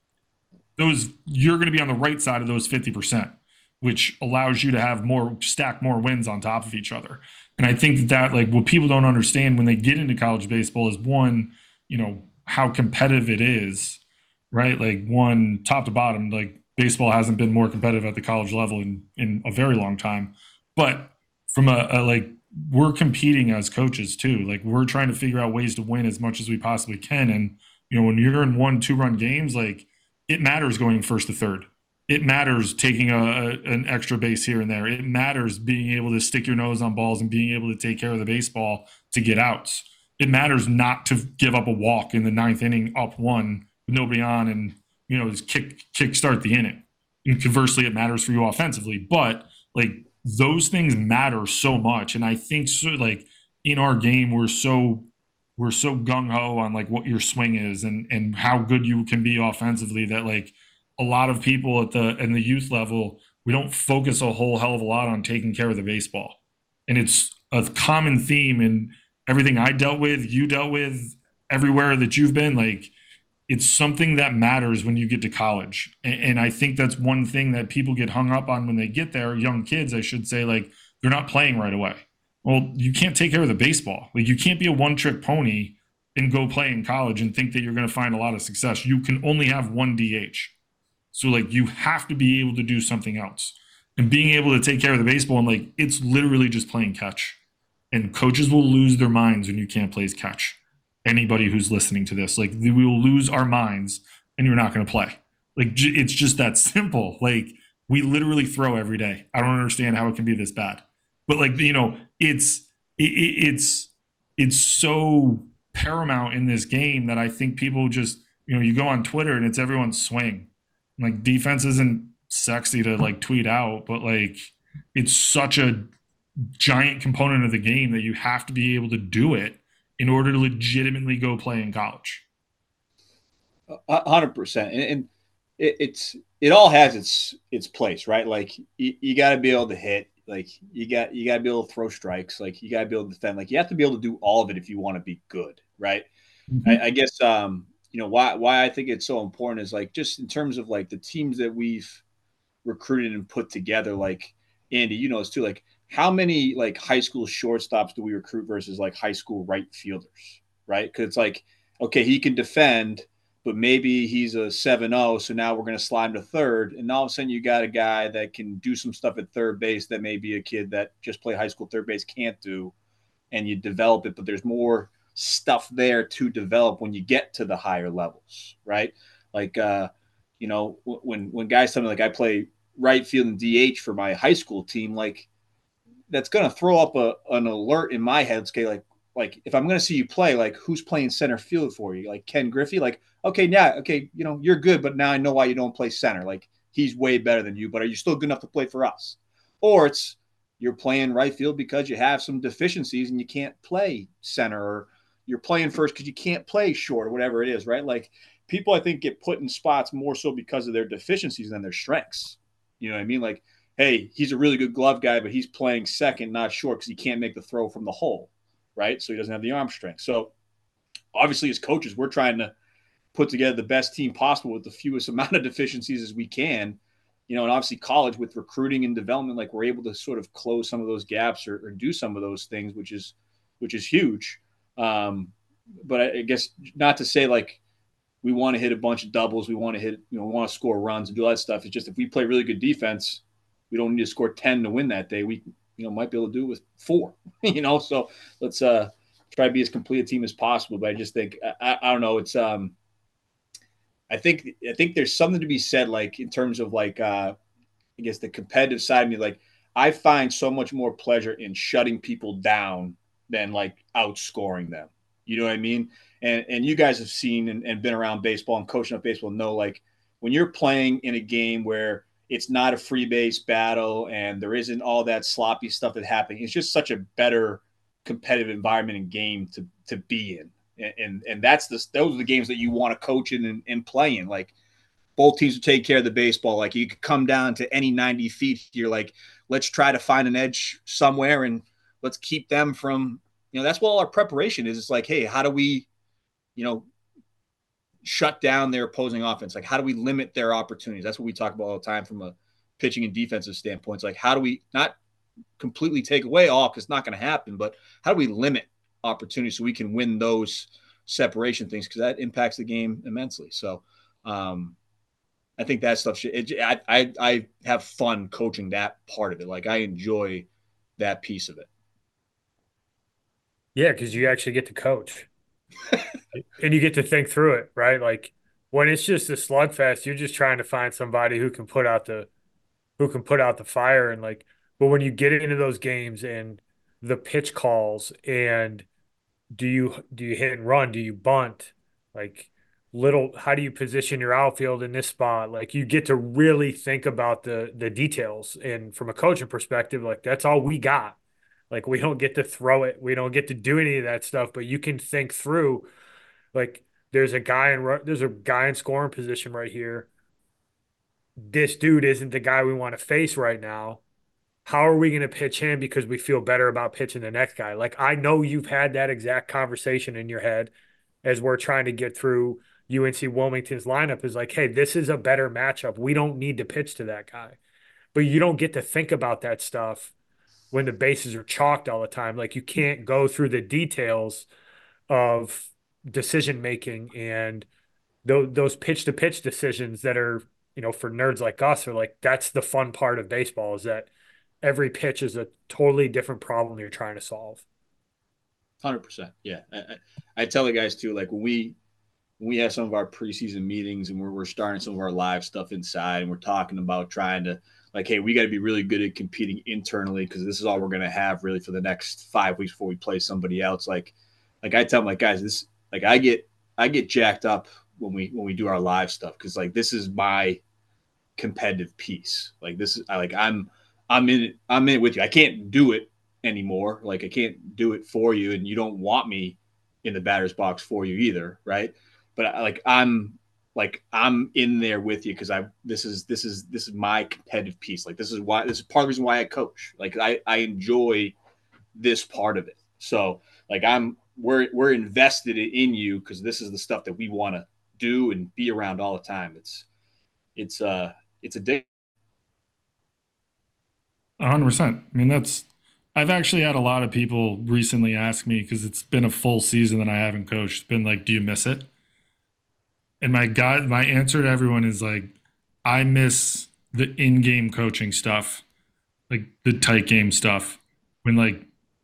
those, you're going to be on the right side of those fifty percent, which allows you to have more, stack more wins on top of each other. And I think that, that like what people don't understand when they get into college baseball is, one, you know, how competitive it is, right? Like, one, top to bottom, like baseball hasn't been more competitive at the college level in, in a very long time. But from a, a like, we're competing as coaches too. Like, we're trying to figure out ways to win as much as we possibly can. And, you know, when you're in one, two run games, like, it matters going first to third. It matters taking a, a, an extra base here and there. It matters being able to stick your nose on balls and being able to take care of the baseball to get outs. It matters not to give up a walk in the ninth inning up one with nobody on, and, you know, just kick kick start the inning. And conversely, it matters for you offensively. But like, those things matter so much. And I think, so like, in our game, we're so we're so gung ho on like what your swing is and and how good you can be offensively, that like a lot of people at the in the youth level, we don't focus a whole hell of a lot on taking care of the baseball. And it's a common theme in everything I dealt with, you dealt with, everywhere that you've been. Like, it's something that matters when you get to college. And, and I think that's one thing that people get hung up on when they get there, young kids, I should say, like, they're not playing right away. Well, you can't take care of the baseball. Like, you can't be a one trick pony and go play in college and think that you're going to find a lot of success. You can only have one D H. So like, you have to be able to do something else. And being able to take care of the baseball, and like, it's literally just playing catch. And coaches will lose their minds when you can't play catch. Anybody who's listening to this, like, we will lose our minds and you're not going to play. Like, it's just that simple. Like, we literally throw every day. I don't understand how it can be this bad. But like, you know, it's it, it's it's so paramount in this game that I think people just, you know, you go on Twitter and it's everyone's swing. Like, defense isn't sexy to like tweet out, but like, it's such a giant component of the game that you have to be able to do it in order to legitimately go play in college. A hundred percent. And, and it, it's, it all has its, its place, right? Like, you, you got to be able to hit, like, you got, you got to be able to throw strikes. Like, you got to be able to defend. Like, you have to be able to do all of it if you want to be good. Right. Mm-hmm. I, I guess, um, you know, why, why I think it's so important is like, just in terms of like the teams that we've recruited and put together, like, Andy, you know, it's too, like, how many like high school shortstops do we recruit versus like high school right fielders, right? Because it's like, okay, he can defend, but maybe he's a seven oh, so now we're going to slide him to third, and all of a sudden you got a guy that can do some stuff at third base that maybe a kid that just played high school third base can't do, and you develop it, but there's more stuff there to develop when you get to the higher levels, right? Like, uh, you know, when when guys tell me like I play right field and D H for my high school team, like, that's going to throw up a, an alert in my head. Okay, like, like if I'm going to see you play, like, who's playing center field for you? Like Ken Griffey? Like, okay, yeah, okay, you know, you're good, but now I know why you don't play center. Like, he's way better than you, but are you still good enough to play for us? Or it's you're playing right field because you have some deficiencies and you can't play center, or you're playing first because you can't play short, or whatever it is, right? Like, people, I think, get put in spots more so because of their deficiencies than their strengths. You know what I mean? Like, hey, he's a really good glove guy, but he's playing second, not short, because he can't make the throw from the hole, right? So he doesn't have the arm strength. So obviously, as coaches, we're trying to put together the best team possible with the fewest amount of deficiencies as we can. You know, and obviously college with recruiting and development, like, we're able to sort of close some of those gaps, or, or do some of those things, which is which is huge. Um, but I, I guess not to say like we want to hit a bunch of doubles, we want to hit, you know, we want to score runs and do all that stuff. It's just, if we play really good defense, we don't need to score ten to win that day. We, you know, might be able to do it with four, you know, so let's uh, try to be as complete a team as possible. But I just think, I, I don't know. It's, um, I think, I think there's something to be said, like, in terms of like, uh, I guess the competitive side of me, like, I find so much more pleasure in shutting people down than like outscoring them. You know what I mean? And, and you guys have seen and, and been around baseball and coaching up baseball, know, like, when you're playing in a game where it's not a free base battle and there isn't all that sloppy stuff that happening, it's just such a better competitive environment and game to to be in. And and, and that's the those are the games that you want to coach in and, and play in. Like, both teams will take care of the baseball. Like, you could come down to any ninety feet. You're like, let's try to find an edge somewhere and let's keep them from you know, that's what all our preparation is. It's like, hey, how do we, you know, shut down their opposing offense? Like, how do we limit their opportunities? That's what we talk about all the time from a pitching and defensive standpoint. It's like, how do we not completely take away all, because it's not going to happen, but how do we limit opportunities so we can win those separation things, because that impacts the game immensely. So um, I think that stuff should, it, I, I, I have fun coaching that part of it. Like I enjoy that piece of it. Yeah, because you actually get to coach and you get to think through it, right? Like when it's just a slugfest, you're just trying to find somebody who can put out the who can put out the fire and like. But when you get into those games and the pitch calls and do you do you hit and run? Do you bunt? Like little, how do you position your outfield in this spot? Like you get to really think about the the details. And from a coaching perspective, like that's all we got. Like we don't get to throw it. We don't get to do any of that stuff, but you can think through like there's a guy in there's a guy in scoring position right here. This dude isn't the guy we want to face right now. How are we going to pitch him because we feel better about pitching the next guy? Like I know you've had that exact conversation in your head as we're trying to get through U N C Wilmington's lineup is like, hey, this is a better matchup. We don't need to pitch to that guy. But you don't get to think about that stuff when the bases are chalked all the time. Like you can't go through the details of decision making and those those pitch to pitch decisions that are, you know, for nerds like us are like that's the fun part of baseball is that every pitch is a totally different problem you're trying to solve. one hundred percent. Yeah. I, I, I tell the guys too, like when we, when we have some of our preseason meetings and we're, we're starting some of our live stuff inside and we're talking about trying to like, hey, we got to be really good at competing internally because this is all we're going to have really for the next five weeks before we play somebody else. Like, like I tell my guys, this, like I get, I get jacked up when we, when we do our live stuff. Cause like, this is my competitive piece. Like this is I like, I'm, I'm in it. I'm in it with you. I can't do it anymore. Like I can't do it for you. And you don't want me in the batter's box for you either. Right. But I, like, I'm, like I'm in there with you because I this is this is this is my competitive piece. Like this is why this is part of the reason why I coach. Like I I enjoy this part of it. So like I'm we're we're invested in you because this is the stuff that we want to do and be around all the time. It's it's uh it's a one hundred percent. I mean, that's, I've actually had a lot of people recently ask me because it's been a full season that I haven't coached. It's been like, do you miss it? And my God, my answer to everyone is like, I miss the in game coaching stuff, like the tight game stuff, when like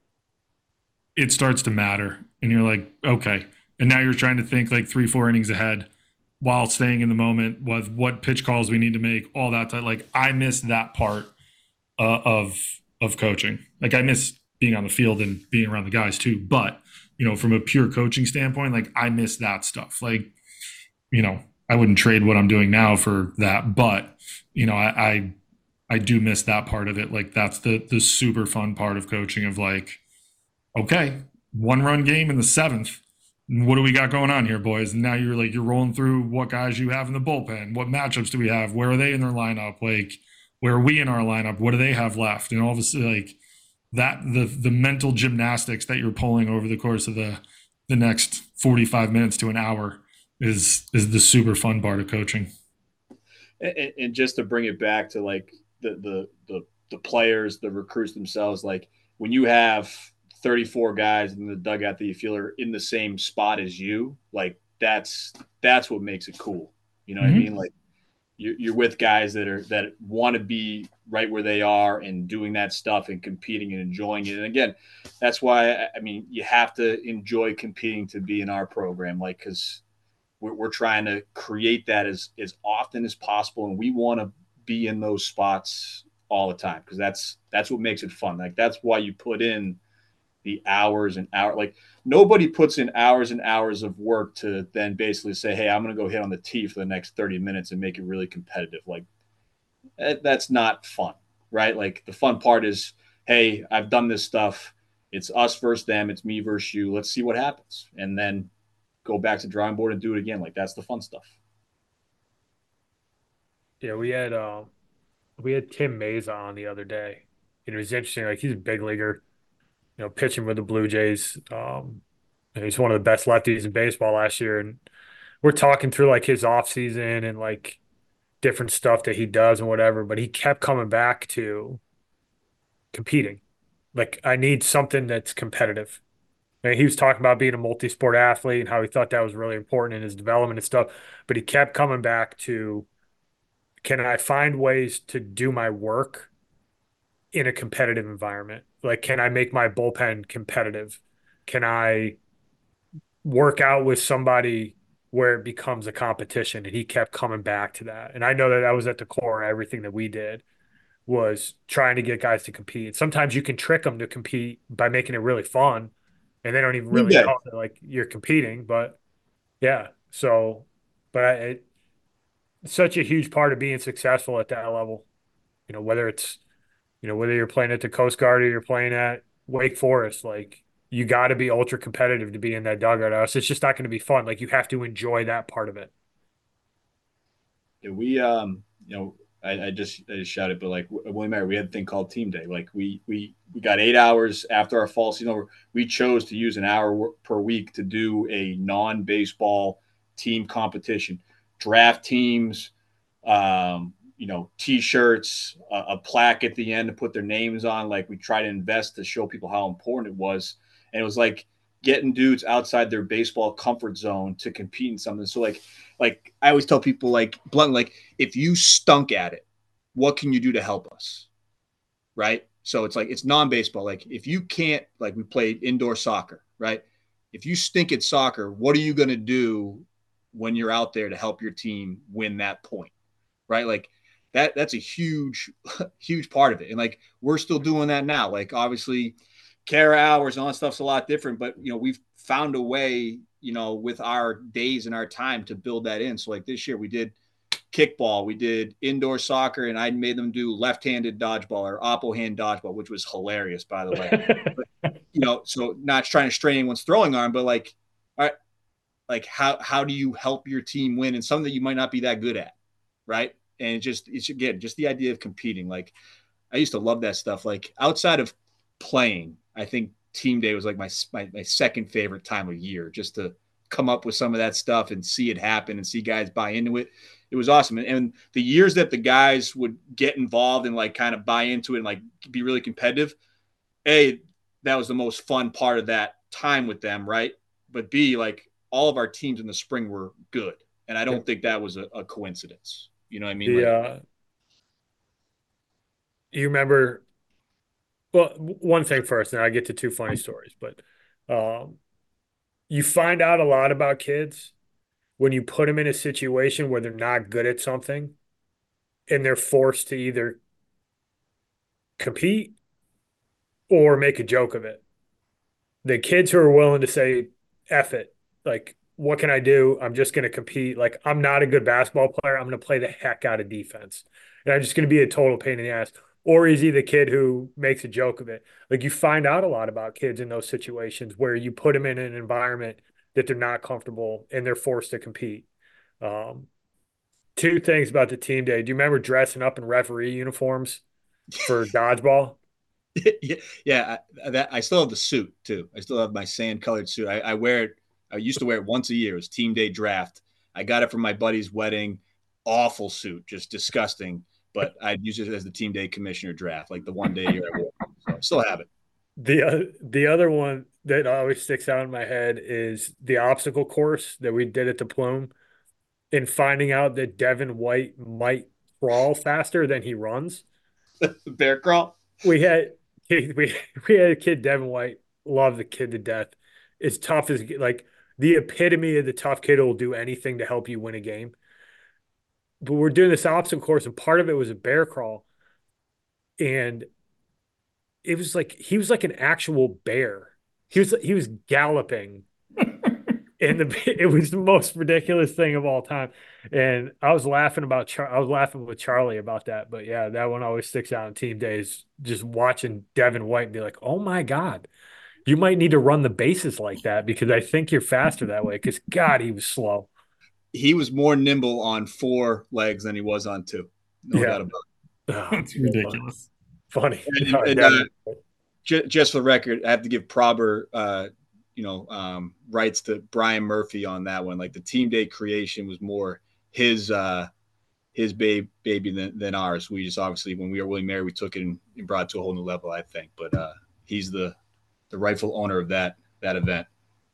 it starts to matter and you're like, okay. And now you're trying to think like three, four innings ahead while staying in the moment with what pitch calls we need to make, all that. Like, I miss that part uh, of of coaching. Like I miss being on the field and being around the guys too. But you know, from a pure coaching standpoint, like I miss that stuff. Like, you know, I wouldn't trade what I'm doing now for that. But you know, I I, I do miss that part of it. Like that's the the super fun part of coaching. Of like, okay, one run game in the seventh. What do we got going on here, boys? And now you're like you're rolling through what guys you have in the bullpen. What matchups do we have? Where are they in their lineup? Like where are we in our lineup? What do they have left? And all of a sudden, like that, the the mental gymnastics that you're pulling over the course of the the next forty-five minutes to an hour is is the super fun part of coaching. and, and just to bring it back to like the the the the players, the recruits themselves, like when you have thirty-four guys in the dugout that you feel are in the same spot as you, like that's that's what makes it cool. You know what I Mm-hmm. mean? Like you're, you're with guys that are that want to be right where they are and doing that stuff and competing and enjoying it. And again, that's why I mean you have to enjoy competing to be in our program, like because we're, we're trying to create that as as often as possible, and we want to be in those spots all the time because that's that's what makes it fun. Like that's why you put in the hours and hours. Like nobody puts in hours and hours of work to then basically say, hey, I'm going to go hit on the tee for the next thirty minutes and make it really competitive. Like that's not fun, right? Like the fun part is, hey, I've done this stuff. It's us versus them. It's me versus you. Let's see what happens. And then go back to drawing board and do it again. Like that's the fun stuff. Yeah, we had uh, we had Tim Mayza on the other day. It was interesting. Like he's a big leaguer. you know, pitching with the Blue Jays. Um, he's one of the best lefties in baseball last year, and we're talking through like his off season and like different stuff that he does and whatever. But he kept coming back to competing. Like I need something that's competitive. And he was talking about being a multi-sport athlete and how he thought that was really important in his development and stuff. But he kept coming back to, can I find ways to do my work in a competitive environment? Like, can I make my bullpen competitive? Can I work out with somebody where it becomes a competition? And he kept coming back to that. And I know that that was at the core of everything that we did, was trying to get guys to compete. Sometimes you can trick them to compete by making it really fun, and they don't even Team really day. know that like you're competing. But yeah, so but I, it, it's such a huge part of being successful at that level. You know, whether it's you know whether you're playing at the Coast Guard or you're playing at Wake Forest, like you got to be ultra competitive to be in that dugout. Or else it's just not going to be fun. Like you have to enjoy that part of it. Yeah, we um you know I, I just I just shouted, but like William Mary, we had a thing called Team Day. Like we we we got eight hours after our fall season over. We chose to use an hour per week to do a non-baseball team competition, draft teams, um, you know, T-shirts, a, a plaque at the end to put their names on. Like we try to invest to show people how important it was, and it was like getting dudes outside their baseball comfort zone to compete in something. So like like I always tell people like blunt, like if you stunk at it, what can you do to help us? Right. So it's like, it's non-baseball. Like if you can't, like we played indoor soccer, right? If you stink at soccer, what are you going to do when you're out there to help your team win that point? Right. Like that, that's a huge, huge part of it. And like, we're still doing that now. Like obviously care hours and all that stuff's a lot different, but you know, we've found a way, you know, with our days and our time to build that in. So like this year we did kickball, we did indoor soccer, and I made them do left-handed dodgeball or oppo hand dodgeball, which was hilarious, by the way. But, you know, so not trying to strain anyone's throwing arm, but like, all right, like how how do you help your team win in something that you might not be that good at, right? And it just it's again just the idea of competing. Like I used to love that stuff. Like outside of playing, I think team day was like my, my my second favorite time of year, just to come up with some of that stuff and see it happen and see guys buy into it. It was awesome. And, and the years that the guys would get involved and like kind of buy into it and like be really competitive, A, that was the most fun part of that time with them, right? But B, like all of our teams in the spring were good. And I Yeah. don't think that was a, a coincidence. You know what I mean? The Like uh, you remember well, one thing first, and I get to two funny stories, but um, you find out a lot about kids when you put them in a situation where they're not good at something and they're forced to either compete or make a joke of it. The kids who are willing to say, F it, like, what can I do? I'm just going to compete. Like, I'm not a good basketball player. I'm going to play the heck out of defense. And I'm just going to be a total pain in the ass. Or is he the kid who makes a joke of it? Like, you find out a lot about kids in those situations where you put them in an environment that they're not comfortable and they're forced to compete. Um, two things about the team day. Do you remember dressing up in referee uniforms for dodgeball? yeah, yeah. I, that I still have the suit too. I still have my sand colored suit. I, I wear it. I used to wear it once a year. It was team day draft. I got it from my buddy's wedding. Awful suit, just disgusting. But I'd use it as the team day commissioner draft, like the one day a year I wore it. So I still have it. The uh, the other one that always sticks out in my head is the obstacle course that we did at the Plume, and finding out that Devin White might crawl faster than he runs. Bear crawl. We had we we had a kid, Devin White, love the kid to death. As tough as like the epitome of the tough kid who will do anything to help you win a game. But we're doing this obstacle course, and part of it was a bear crawl, and it was like he was like an actual bear. He was he was galloping, and the it was the most ridiculous thing of all time. And I was laughing about Char- I was laughing with Charlie about that. But yeah, that one always sticks out in team days. Just watching Devin White and be like, "Oh my God, you might need to run the bases like that because I think you're faster that way." Because God, he was slow. He was more nimble on four legs than he was on two. No Yeah, doubt about oh, That's ridiculous. funny. it. No, And, and uh, Devin. j- just for the record, I have to give proper, uh, you know, um, rights to Brian Murphy on that one. Like the team day creation was more his uh, his babe, baby than, than ours. We just obviously, when we were Willie Mary, we took it and, and brought it to a whole new level, I think. But uh, he's the the rightful owner of that that event.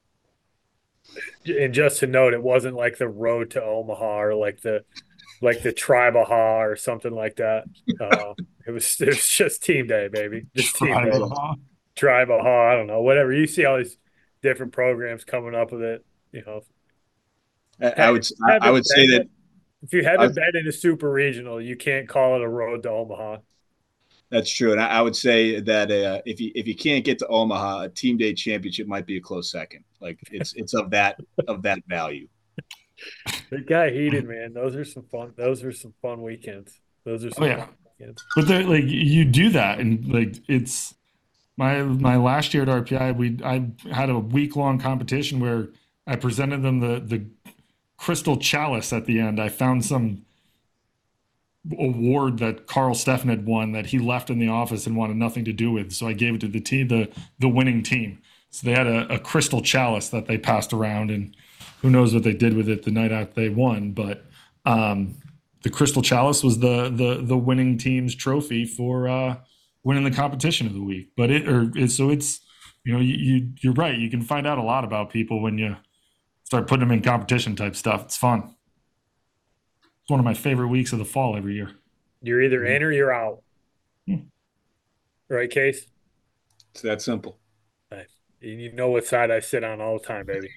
And just to note, it wasn't like the road to Omaha or like the like the Tribaha or something like that. Uh, it was it was just team day, baby. Just team day. Tribaha. Tribaha, I don't know, whatever. You see all these different programs coming up with it. You know, I, I hey, would if you I haven't would say been that if you I, haven't been in a super regional, you can't call it a road to Omaha. that's true, and I, I would say that uh, if you if you can't get to Omaha, a team day championship might be a close second. Like it's it's of that of that value. It got heated, man. Those are some fun. Those are some fun weekends. Those are Oh some fun yeah, weekends. but they're like you do that, and like it's my my last year at R P I. We I had a week long competition where I presented them the the crystal chalice at the end. I found some award that Carl Steffen had won that he left in the office and wanted nothing to do with. So I gave it to the team, the the winning team. So they had a, a crystal chalice that they passed around, and who knows what they did with it the night after they won. But um, the crystal chalice was the the the winning team's trophy for uh, winning the competition of the week. But it or it, so it's you know you, you you're right. You can find out a lot about people when you start putting them in competition type stuff. It's fun. It's one of my favorite weeks of the fall every year. You're either in or you're out. Hmm. Right, Case? It's that simple. Nice. You know what side I sit on all the time, baby.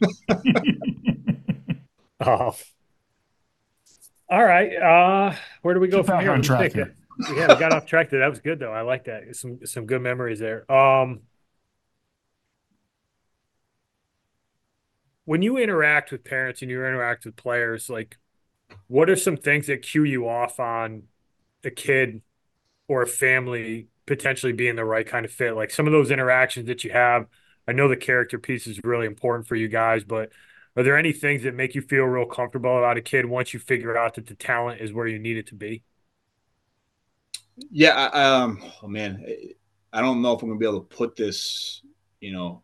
Oh, all right. Uh, where do we go Get from back here? on What do you track think? here. Yeah, we got off track there. That was good though. I like that. Some some good memories there. Um, when you interact with parents and you interact with players, like what are some things that cue you off on a kid or a family potentially being the right kind of fit? Like some of those interactions that you have, I know the character piece is really important for you guys, but are there any things that make you feel real comfortable about a kid once you figure out that the talent is where you need it to be? Yeah, I, um, oh man, I don't know if I'm gonna be able to put this, you know,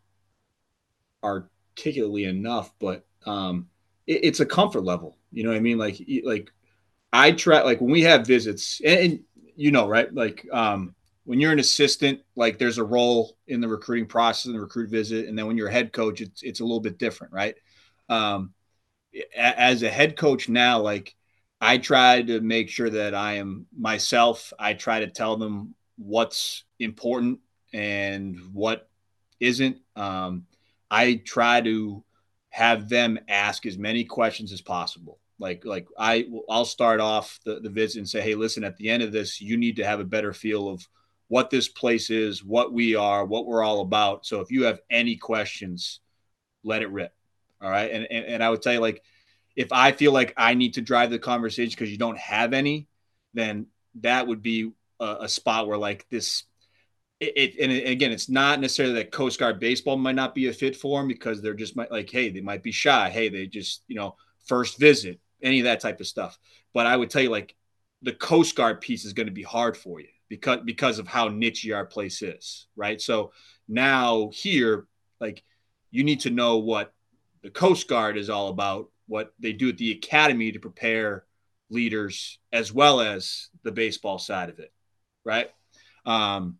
articulately enough, but um, it, it's a comfort level. You know what I mean? Like, like I try, like when we have visits, and, and you know, right? Like um, when you're an assistant, like there's a role in the recruiting process and the recruit visit, and then when you're a head coach, it's it's a little bit different, right? Um, as a head coach now, like I try to make sure that I am myself. I try to tell them what's important and what isn't. Um, I try to have them ask as many questions as possible. Like, like I, I'll start off the, the visit and say, hey, listen, at the end of this, you need to have a better feel of what this place is, what we are, what we're all about. So if you have any questions, let it rip. All right. And, and, and I would tell you, like, if I feel like I need to drive the conversation because you don't have any, then that would be a, a spot where like this, it, it, and again, it's not necessarily that Coast Guard baseball might not be a fit for them because they're just might like, hey, they might be shy. Hey, they just, you know, first visit, any of that type of stuff. But I would tell you, like, the Coast Guard piece is going to be hard for you because because of how niche our place is, right? So now here, like, you need to know what the Coast Guard is all about, what they do at the academy to prepare leaders, as well as the baseball side of it, right? Um,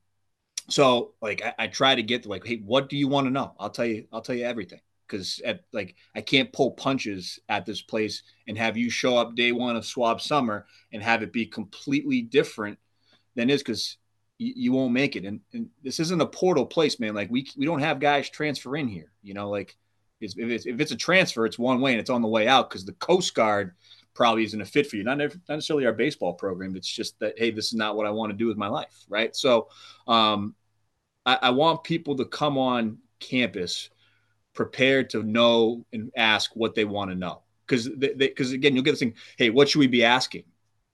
so like I, I try to get to like, hey, what do you want to know? I'll tell you, I'll tell you everything. Cause at like I can't pull punches at this place and have you show up day one of Swab Summer and have it be completely different than is because you, you won't make it. And, and this isn't a portal place, man. Like we we don't have guys transfer in here. You know, like it's, if it's if it's a transfer, it's one way and it's on the way out because the Coast Guard probably isn't a fit for you. Not, not necessarily our baseball program. It's just that, hey, this is not what I want to do with my life. Right. So um, I, I want people to come on campus prepared to know and ask what they want to know. Because because again, you'll get this thing, hey, what should we be asking?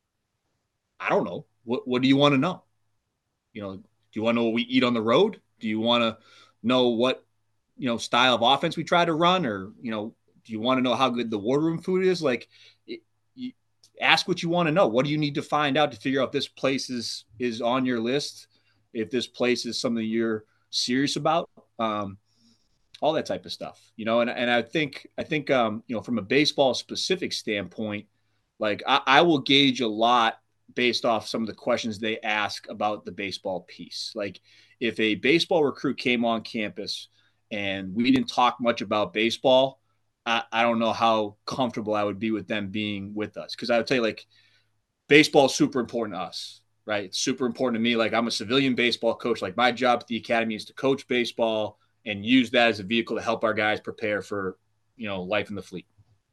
I don't know. What what do you want to know? You know, do you want to know what we eat on the road? Do you want to know what, you know, style of offense we try to run? Or, you know, do you want to know how good the war room food is? Like, it, you ask what you want to know. What do you need to find out to figure out if this place is is on your list? If this place is something you're serious about. Um, all that type of stuff, you know. And, and I think, I think, um, you know, from a baseball specific standpoint, like I, I will gauge a lot based off some of the questions they ask about the baseball piece. Like if a baseball recruit came on campus and we didn't talk much about baseball, I, I don't know how comfortable I would be with them being with us. Cause I would tell you, like, baseball is super important to us, right? It's super important to me. Like I'm a civilian baseball coach. Like my job at the academy is to coach baseball and use that as a vehicle to help our guys prepare for, you know, life in the fleet.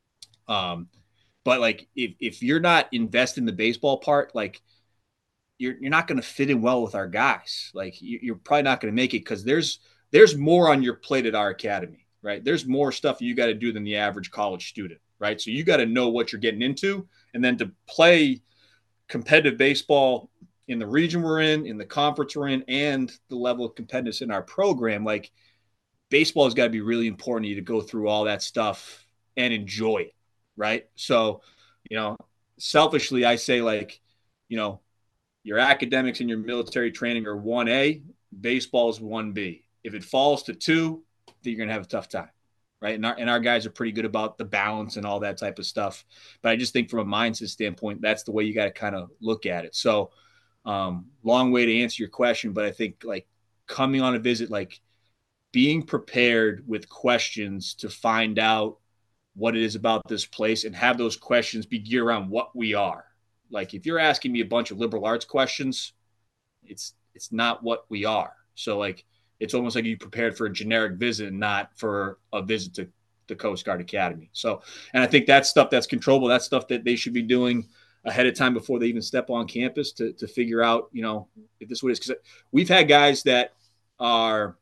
Um, but like if if you're not invested in the baseball part, like you're you're not going to fit in well with our guys. Like you, are probably not going to make it because there's there's more on your plate at our academy, right? There's more stuff you got to do than the average college student, right? So you got to know what you're getting into, and then to play competitive baseball in the region we're in, in the conference we're in, and the level of competitiveness in our program, like baseball has got to be really important to you to go through all that stuff and enjoy it, right? So, you know, selfishly, I say, like, you know, your academics and your military training are one A, baseball is one B. If it falls to two, then you're going to have a tough time, right? And our, and our guys are pretty good about the balance and all that type of stuff. But I just think from a mindset standpoint, that's the way you got to kind of look at it. So, um, long way to answer your question, but I think like coming on a visit, like being prepared with questions to find out what it is about this place and have those questions be geared around what we are. Like if you're asking me a bunch of liberal arts questions, it's it's not what we are. So like it's almost like you prepared for a generic visit and not for a visit to the Coast Guard Academy. So, and I think that's stuff that's controllable. That's stuff that they should be doing ahead of time before they even step on campus to to figure out, you know, if this is what it is. Because we've had guys that are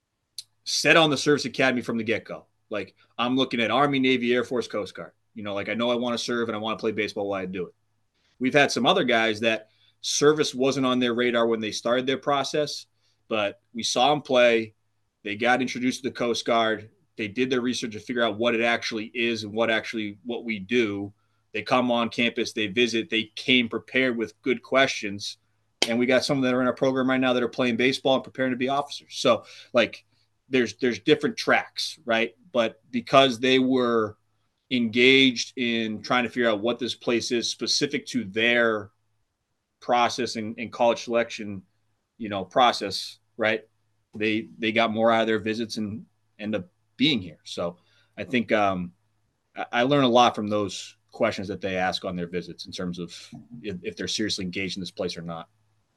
set on the service academy from the get-go. Like I'm looking at Army, Navy, Air Force, Coast Guard. You know, like I know I want to serve and I want to play baseball while I do it. We've had some other guys that service wasn't on their radar when they started their process, but we saw them play. They got introduced to the Coast Guard. They did their research to figure out what it actually is and what actually what we do. They come on campus, they visit, they came prepared with good questions. And we got some that are in our program right now that are playing baseball and preparing to be officers. So like there's there's different tracks, right? But because they were engaged in trying to figure out what this place is specific to their process and, and college selection, you know, process, right? They they got more out of their visits and end up being here. So I think um, I, I learn a lot from those questions that they ask on their visits in terms of if, if they're seriously engaged in this place or not.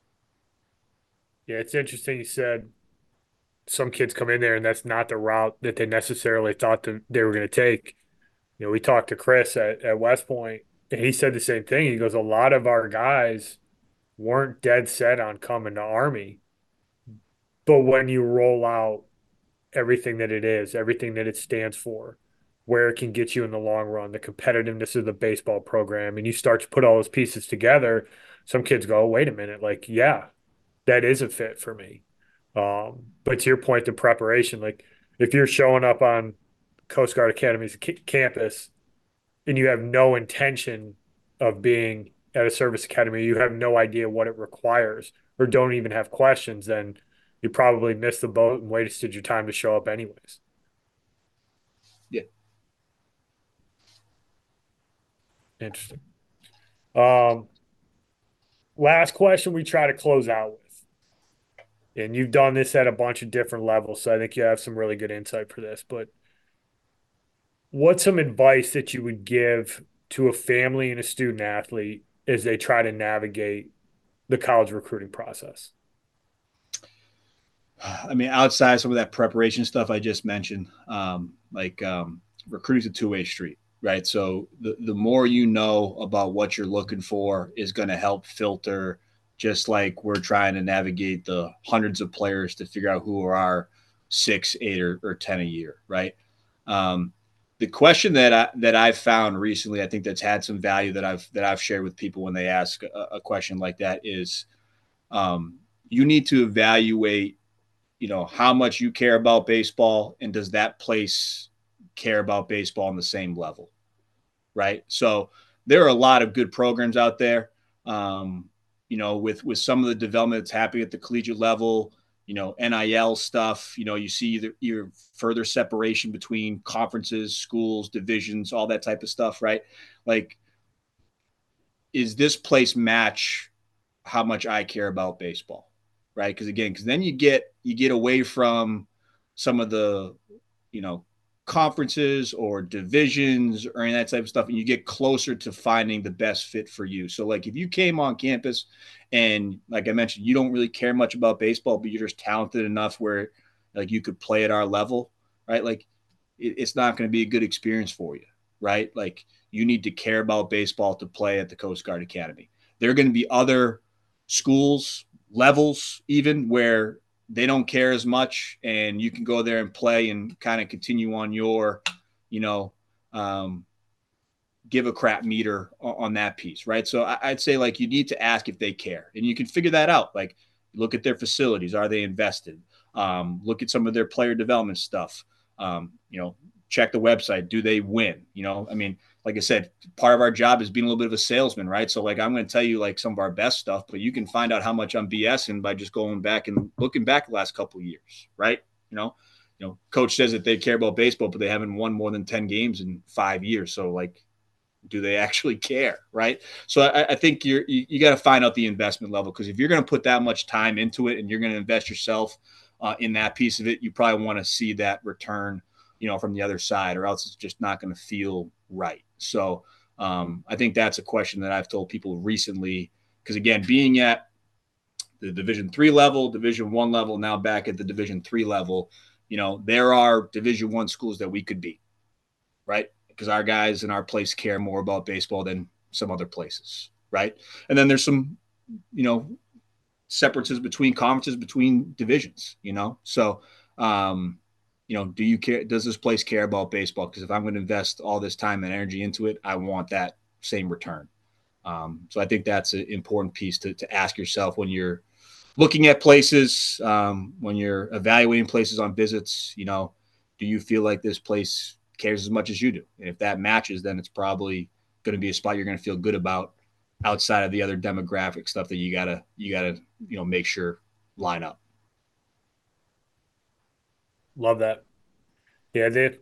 Yeah, it's interesting you said some kids come in there and that's not the route that they necessarily thought that they were going to take. You know, we talked to Chris at, at West Point, and he said the same thing. He goes, a lot of our guys weren't dead set on coming to Army. But when you roll out everything that it is, everything that it stands for, where it can get you in the long run, the competitiveness of the baseball program, and you start to put all those pieces together, some kids go, wait a minute, like, yeah, that is a fit for me. Um, but to your point, the preparation, like if you're showing up on Coast Guard Academy's campus and you have no intention of being at a service academy, you have no idea what it requires or don't even have questions, then you probably missed the boat and wasted your time to show up anyways. Yeah. Interesting. Um, last question we try to close out with. And you've done this at a bunch of different levels, so I think you have some really good insight for this. But what's some advice that you would give to a family and a student athlete as they try to navigate the college recruiting process? I mean, outside some of that preparation stuff I just mentioned, um, like um, recruiting's a two-way street, right? So the, the more you know about what you're looking for is going to help filter, just like we're trying to navigate the hundreds of players to figure out who are our six, eight, or, or ten a year, right? Um, the question that I that I've found recently, I think that's had some value that I've that I've shared with people when they ask a, a question like that is, um, you need to evaluate, you know, how much you care about baseball and does that place care about baseball on the same level, right? So there are a lot of good programs out there. Um, you know, with with some of the development that's happening at the collegiate level, you know, N I L stuff. You know, you see the, your further separation between conferences, schools, divisions, all that type of stuff, right? Like, is this place match how much I care about baseball, right? Because again, because then you get you get away from some of the, you know, conferences or divisions or any of that type of stuff, and you get closer to finding the best fit for you. So, like, if you came on campus and, like I mentioned, you don't really care much about baseball, but you're just talented enough where, like, you could play at our level, right? Like, it, it's not going to be a good experience for you, right? Like, you need to care about baseball to play at the Coast Guard Academy. There are going to be other schools, levels, even where they don't care as much, and you can go there and play and kind of continue on your, you know, um, give a crap meter on, on that piece, right? So I, I'd say, like, you need to ask if they care, and you can figure that out. Like, look at their facilities. Are they invested? Um, look at some of their player development stuff. Um, you know, check the website. Do they win? You know, I mean, like I said, part of our job is being a little bit of a salesman, right? So, like, I'm going to tell you, like, some of our best stuff, but you can find out how much I'm BSing by just going back and looking back the last couple of years, right? You know, you know, coach says that they care about baseball, but they haven't won more than ten games in five years. So, like, do they actually care, right? So I, I think you're you, you got to find out the investment level, because if you're going to put that much time into it and you're going to invest yourself uh, in that piece of it, you probably want to see that return, you know, from the other side, or else it's just not going to feel right. So um, I think that's a question that I've told people recently, because again, being at the Division three level, Division one level, now back at the Division three level, you know, there are Division one schools that we could be, right? Because our guys in our place care more about baseball than some other places, right? And then there's some, you know, separateness between conferences, between divisions, you know. So, um, you know, do you care? Does this place care about baseball? Because if I'm going to invest all this time and energy into it, I want that same return. Um, so I think that's an important piece to, to ask yourself when you're looking at places, um, when you're evaluating places on visits. You know, do you feel like this place cares as much as you do? And if that matches, then it's probably going to be a spot you're going to feel good about, outside of the other demographic stuff that you gotta you gotta you know make sure line up. Love that. Yeah, they,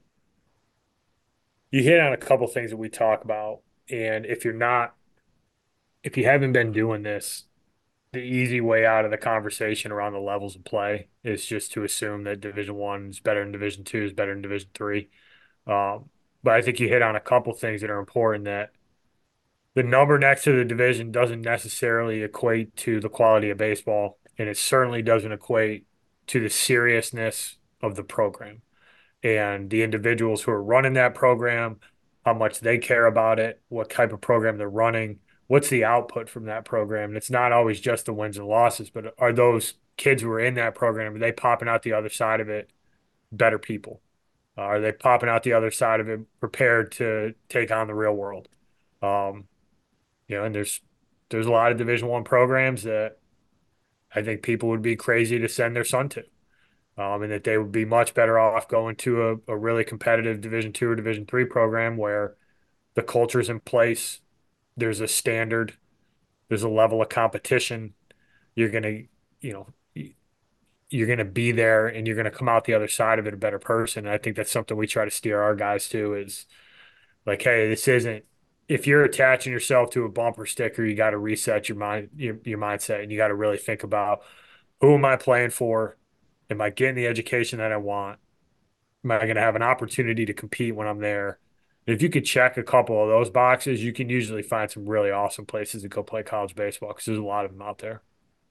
you hit on a couple things that we talk about. And if you're not, if you haven't been doing this, the easy way out of the conversation around the levels of play is just to assume that Division One is better than Division Two is better than Division Three. Um, but I think you hit on a couple things that are important, that the number next to the division doesn't necessarily equate to the quality of baseball, and it certainly doesn't equate to the seriousness of the program and the individuals who are running that program, how much they care about it, what type of program they're running, what's the output from that program. And it's not always just the wins and losses, but are those kids who are in that program, are they popping out the other side of it better people? Uh, are they popping out the other side of it prepared to take on the real world? Um, you know, and there's there's a lot of Division One programs that I think people would be crazy to send their son to, um, and that they would be much better off going to a, a really competitive Division Two or Division Three program where the culture's in place. There's a standard. There's a level of competition. You're gonna, you know, you're gonna be there, and you're gonna come out the other side of it a better person. And I think that's something we try to steer our guys to, is like, hey, this isn't. If you're attaching yourself to a bumper sticker, you got to reset your mind, your, your mindset, and you got to really think about, who am I playing for? Am I getting the education that I want? Am I going to have an opportunity to compete when I'm there? And if you could check a couple of those boxes, you can usually find some really awesome places to go play college baseball, because there's a lot of them out there.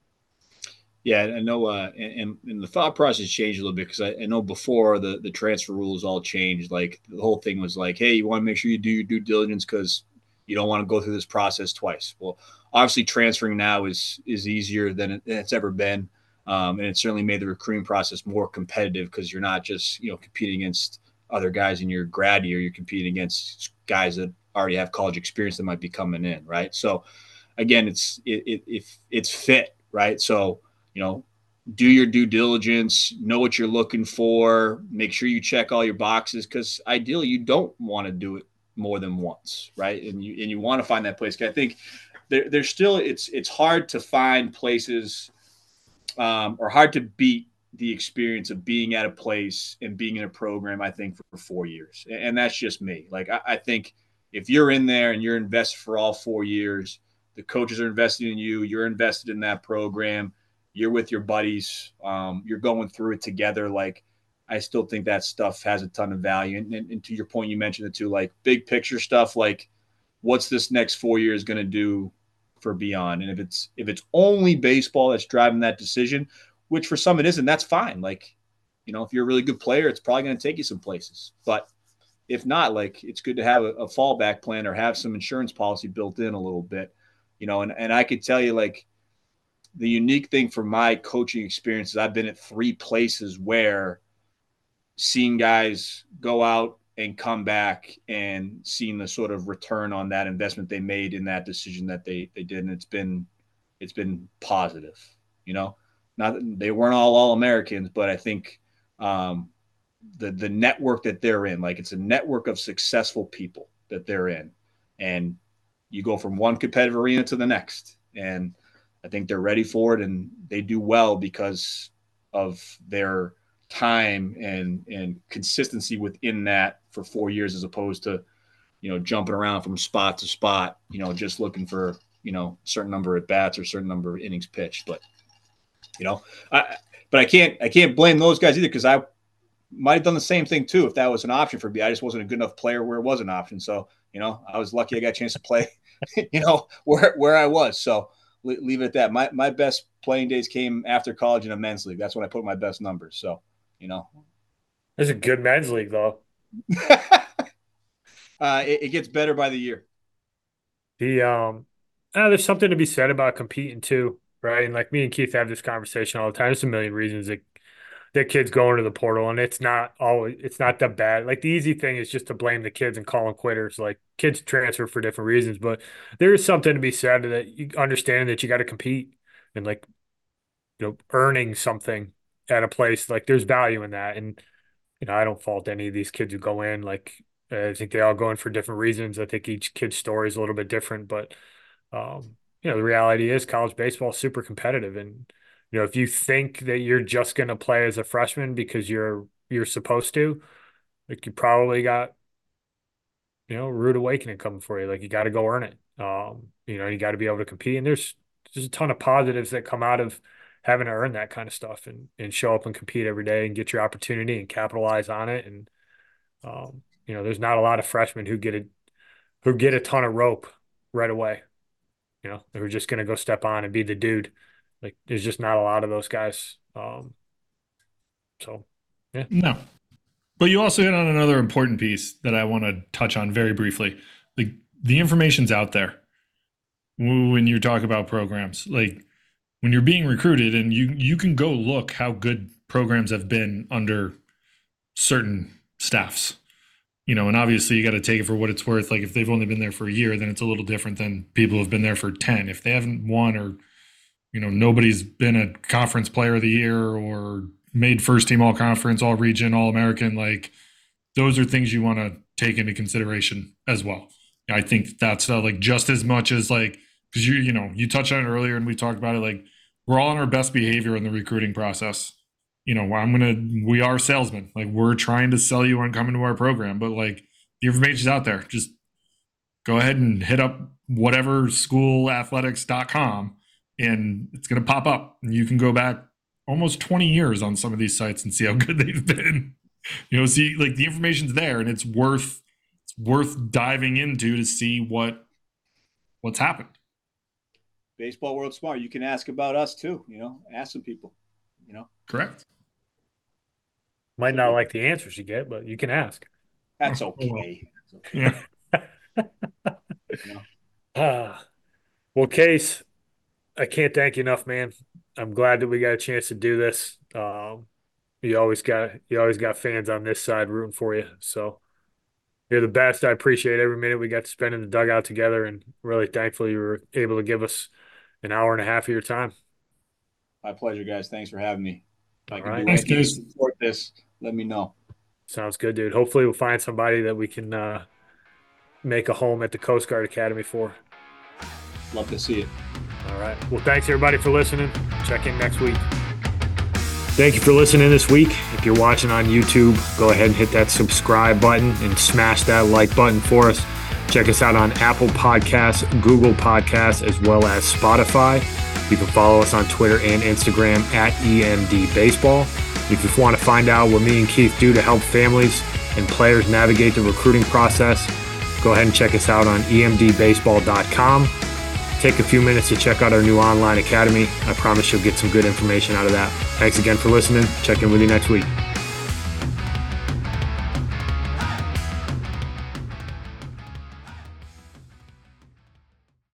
Yeah, I know, uh, and, and the thought process changed a little bit, because I, I know before the, the transfer rules all changed. Like, the whole thing was like, hey, you want to make sure you do your due diligence because you don't want to go through this process twice. Well, obviously, transferring now is is easier than, it, than it's ever been, um, and it certainly made the recruiting process more competitive, because you're not just you know competing against other guys in your grad year, you're competing against guys that already have college experience that might be coming in, right? So, again, it's it, it if it's fit, right? So, you know, do your due diligence, know what you're looking for, make sure you check all your boxes, because ideally you don't want to do it more than once, right? And you and you want to find that place. I think there, there's still it's it's hard to find places um, or hard to beat the experience of being at a place and being in a program, I think, for four years. And that's just me. Like, I, I think if you're in there and you're invested for all four years, the coaches are invested in you, you're invested in that program, you're with your buddies, um, you're going through it together. Like, I still think that stuff has a ton of value. And, and, and to your point, you mentioned it too, like big picture stuff, like what's this next four years going to do for Beyond? And if it's if it's only baseball that's driving that decision, which for some it isn't, that's fine. Like, you know, if you're a really good player, it's probably going to take you some places. But if not, like, it's good to have a, a fallback plan or have some insurance policy built in a little bit, you know. And, and I could tell you, like, the unique thing from my coaching experience is I've been at three places where seeing guys go out and come back and seeing the sort of return on that investment they made in that decision that they they did, and it's been it's been positive. You know, not they weren't all all Americans, but I think um, the the network that they're in, like it's a network of successful people that they're in, and you go from one competitive arena to the next, and I think they're ready for it, and they do well because of their time and and consistency within that for four years, as opposed to, you know, jumping around from spot to spot, you know, just looking for, you know, a certain number at bats or a certain number of innings pitched. But, you know, I but I can't I can't blame those guys either, because I might have done the same thing too if that was an option for me. I just wasn't a good enough player where it was an option. So, you know, I was lucky I got a chance to play, you know, where where I was. So leave it at that. My my best playing days came after college in a men's league. That's when I put my best numbers. So, you know, There's a good men's league though. uh, it, it gets better by the year. The um, uh, there's something to be said about competing too, right? And like me and Keith have this conversation all the time. There's a million reasons that that kids go into the portal, and it's not always it's not that bad. Like the easy thing is just to blame the kids and call them quitters. Like kids transfer for different reasons, but there is something to be said that you understand that you got to compete and like, you know, earning something at a place. Like there's value in that, and you know, I don't fault any of these kids who go in. Like, I think they all go in for different reasons. I think each kid's story is a little bit different, but um, you know, the reality is college baseball is super competitive, and you know, if you think that you're just going to play as a freshman because you're you're supposed to, like, you probably got, you know, rude awakening coming for you. Like, you got to go earn it. Um, you know, you got to be able to compete, and there's there's a ton of positives that come out of having to earn that kind of stuff and and show up and compete every day and get your opportunity and capitalize on it. And um, you know, there's not a lot of freshmen who get a who get a ton of rope right away. You know, who are just going to go step on and be the dude. Like, there's just not a lot of those guys. Um, so, yeah. No. But you also hit on another important piece that I want to touch on very briefly. Like, the information's out there when you talk about programs. Like, when you're being recruited, and you you can go look how good programs have been under certain staffs. You know, and obviously you got to take it for what it's worth. Like, if they've only been there for a year, then it's a little different than people who have been there for ten. If they haven't won, or, you know, nobody's been a conference player of the year or made first team all conference, all region, all American, like, those are things you want to take into consideration as well. I think that's uh, like just as much as, like, because you, you know, you touched on it earlier and we talked about it, like, we're all on our best behavior in the recruiting process. You know, I'm going to, we are salesmen. Like, we're trying to sell you on coming to our program, but like, the information's out there. Just go ahead and hit up whatever school athletics dot com and it's going to pop up, and you can go back almost twenty years on some of these sites and see how good they've been. You know, see, like, the information's there, and it's worth, it's worth diving into to see what, what's happened. Baseball World Smart. You can ask about us too, you know, ask some people, you know. Correct. Might not like the answers you get, but you can ask. That's okay. That's okay. Yeah. You know? Ah, well, Case, I can't thank you enough, man. I'm glad that we got a chance to do this. Um, you always got you always got fans on this side rooting for you. So you're the best. I appreciate every minute we got to spend in the dugout together, and really thankful you were able to give us an hour and a half of your time. My pleasure, guys. Thanks for having me. If I All can right. do Thanks, anything to guys. support this, let me know. Sounds good, dude. Hopefully we'll find somebody that we can uh, make a home at the Coast Guard Academy for. Love to see it. All right. Well, thanks everybody for listening. Check in next week. Thank you for listening this week. If you're watching on YouTube, go ahead and hit that subscribe button and smash that like button for us. Check us out on Apple Podcasts, Google Podcasts, as well as Spotify. You can follow us on Twitter and Instagram at E M D Baseball. If you want to find out what me and Keith do to help families and players navigate the recruiting process, go ahead and check us out on E M D baseball dot com. Take a few minutes to check out our new online academy. I promise you'll get some good information out of that. Thanks again for listening. Check in with you next week.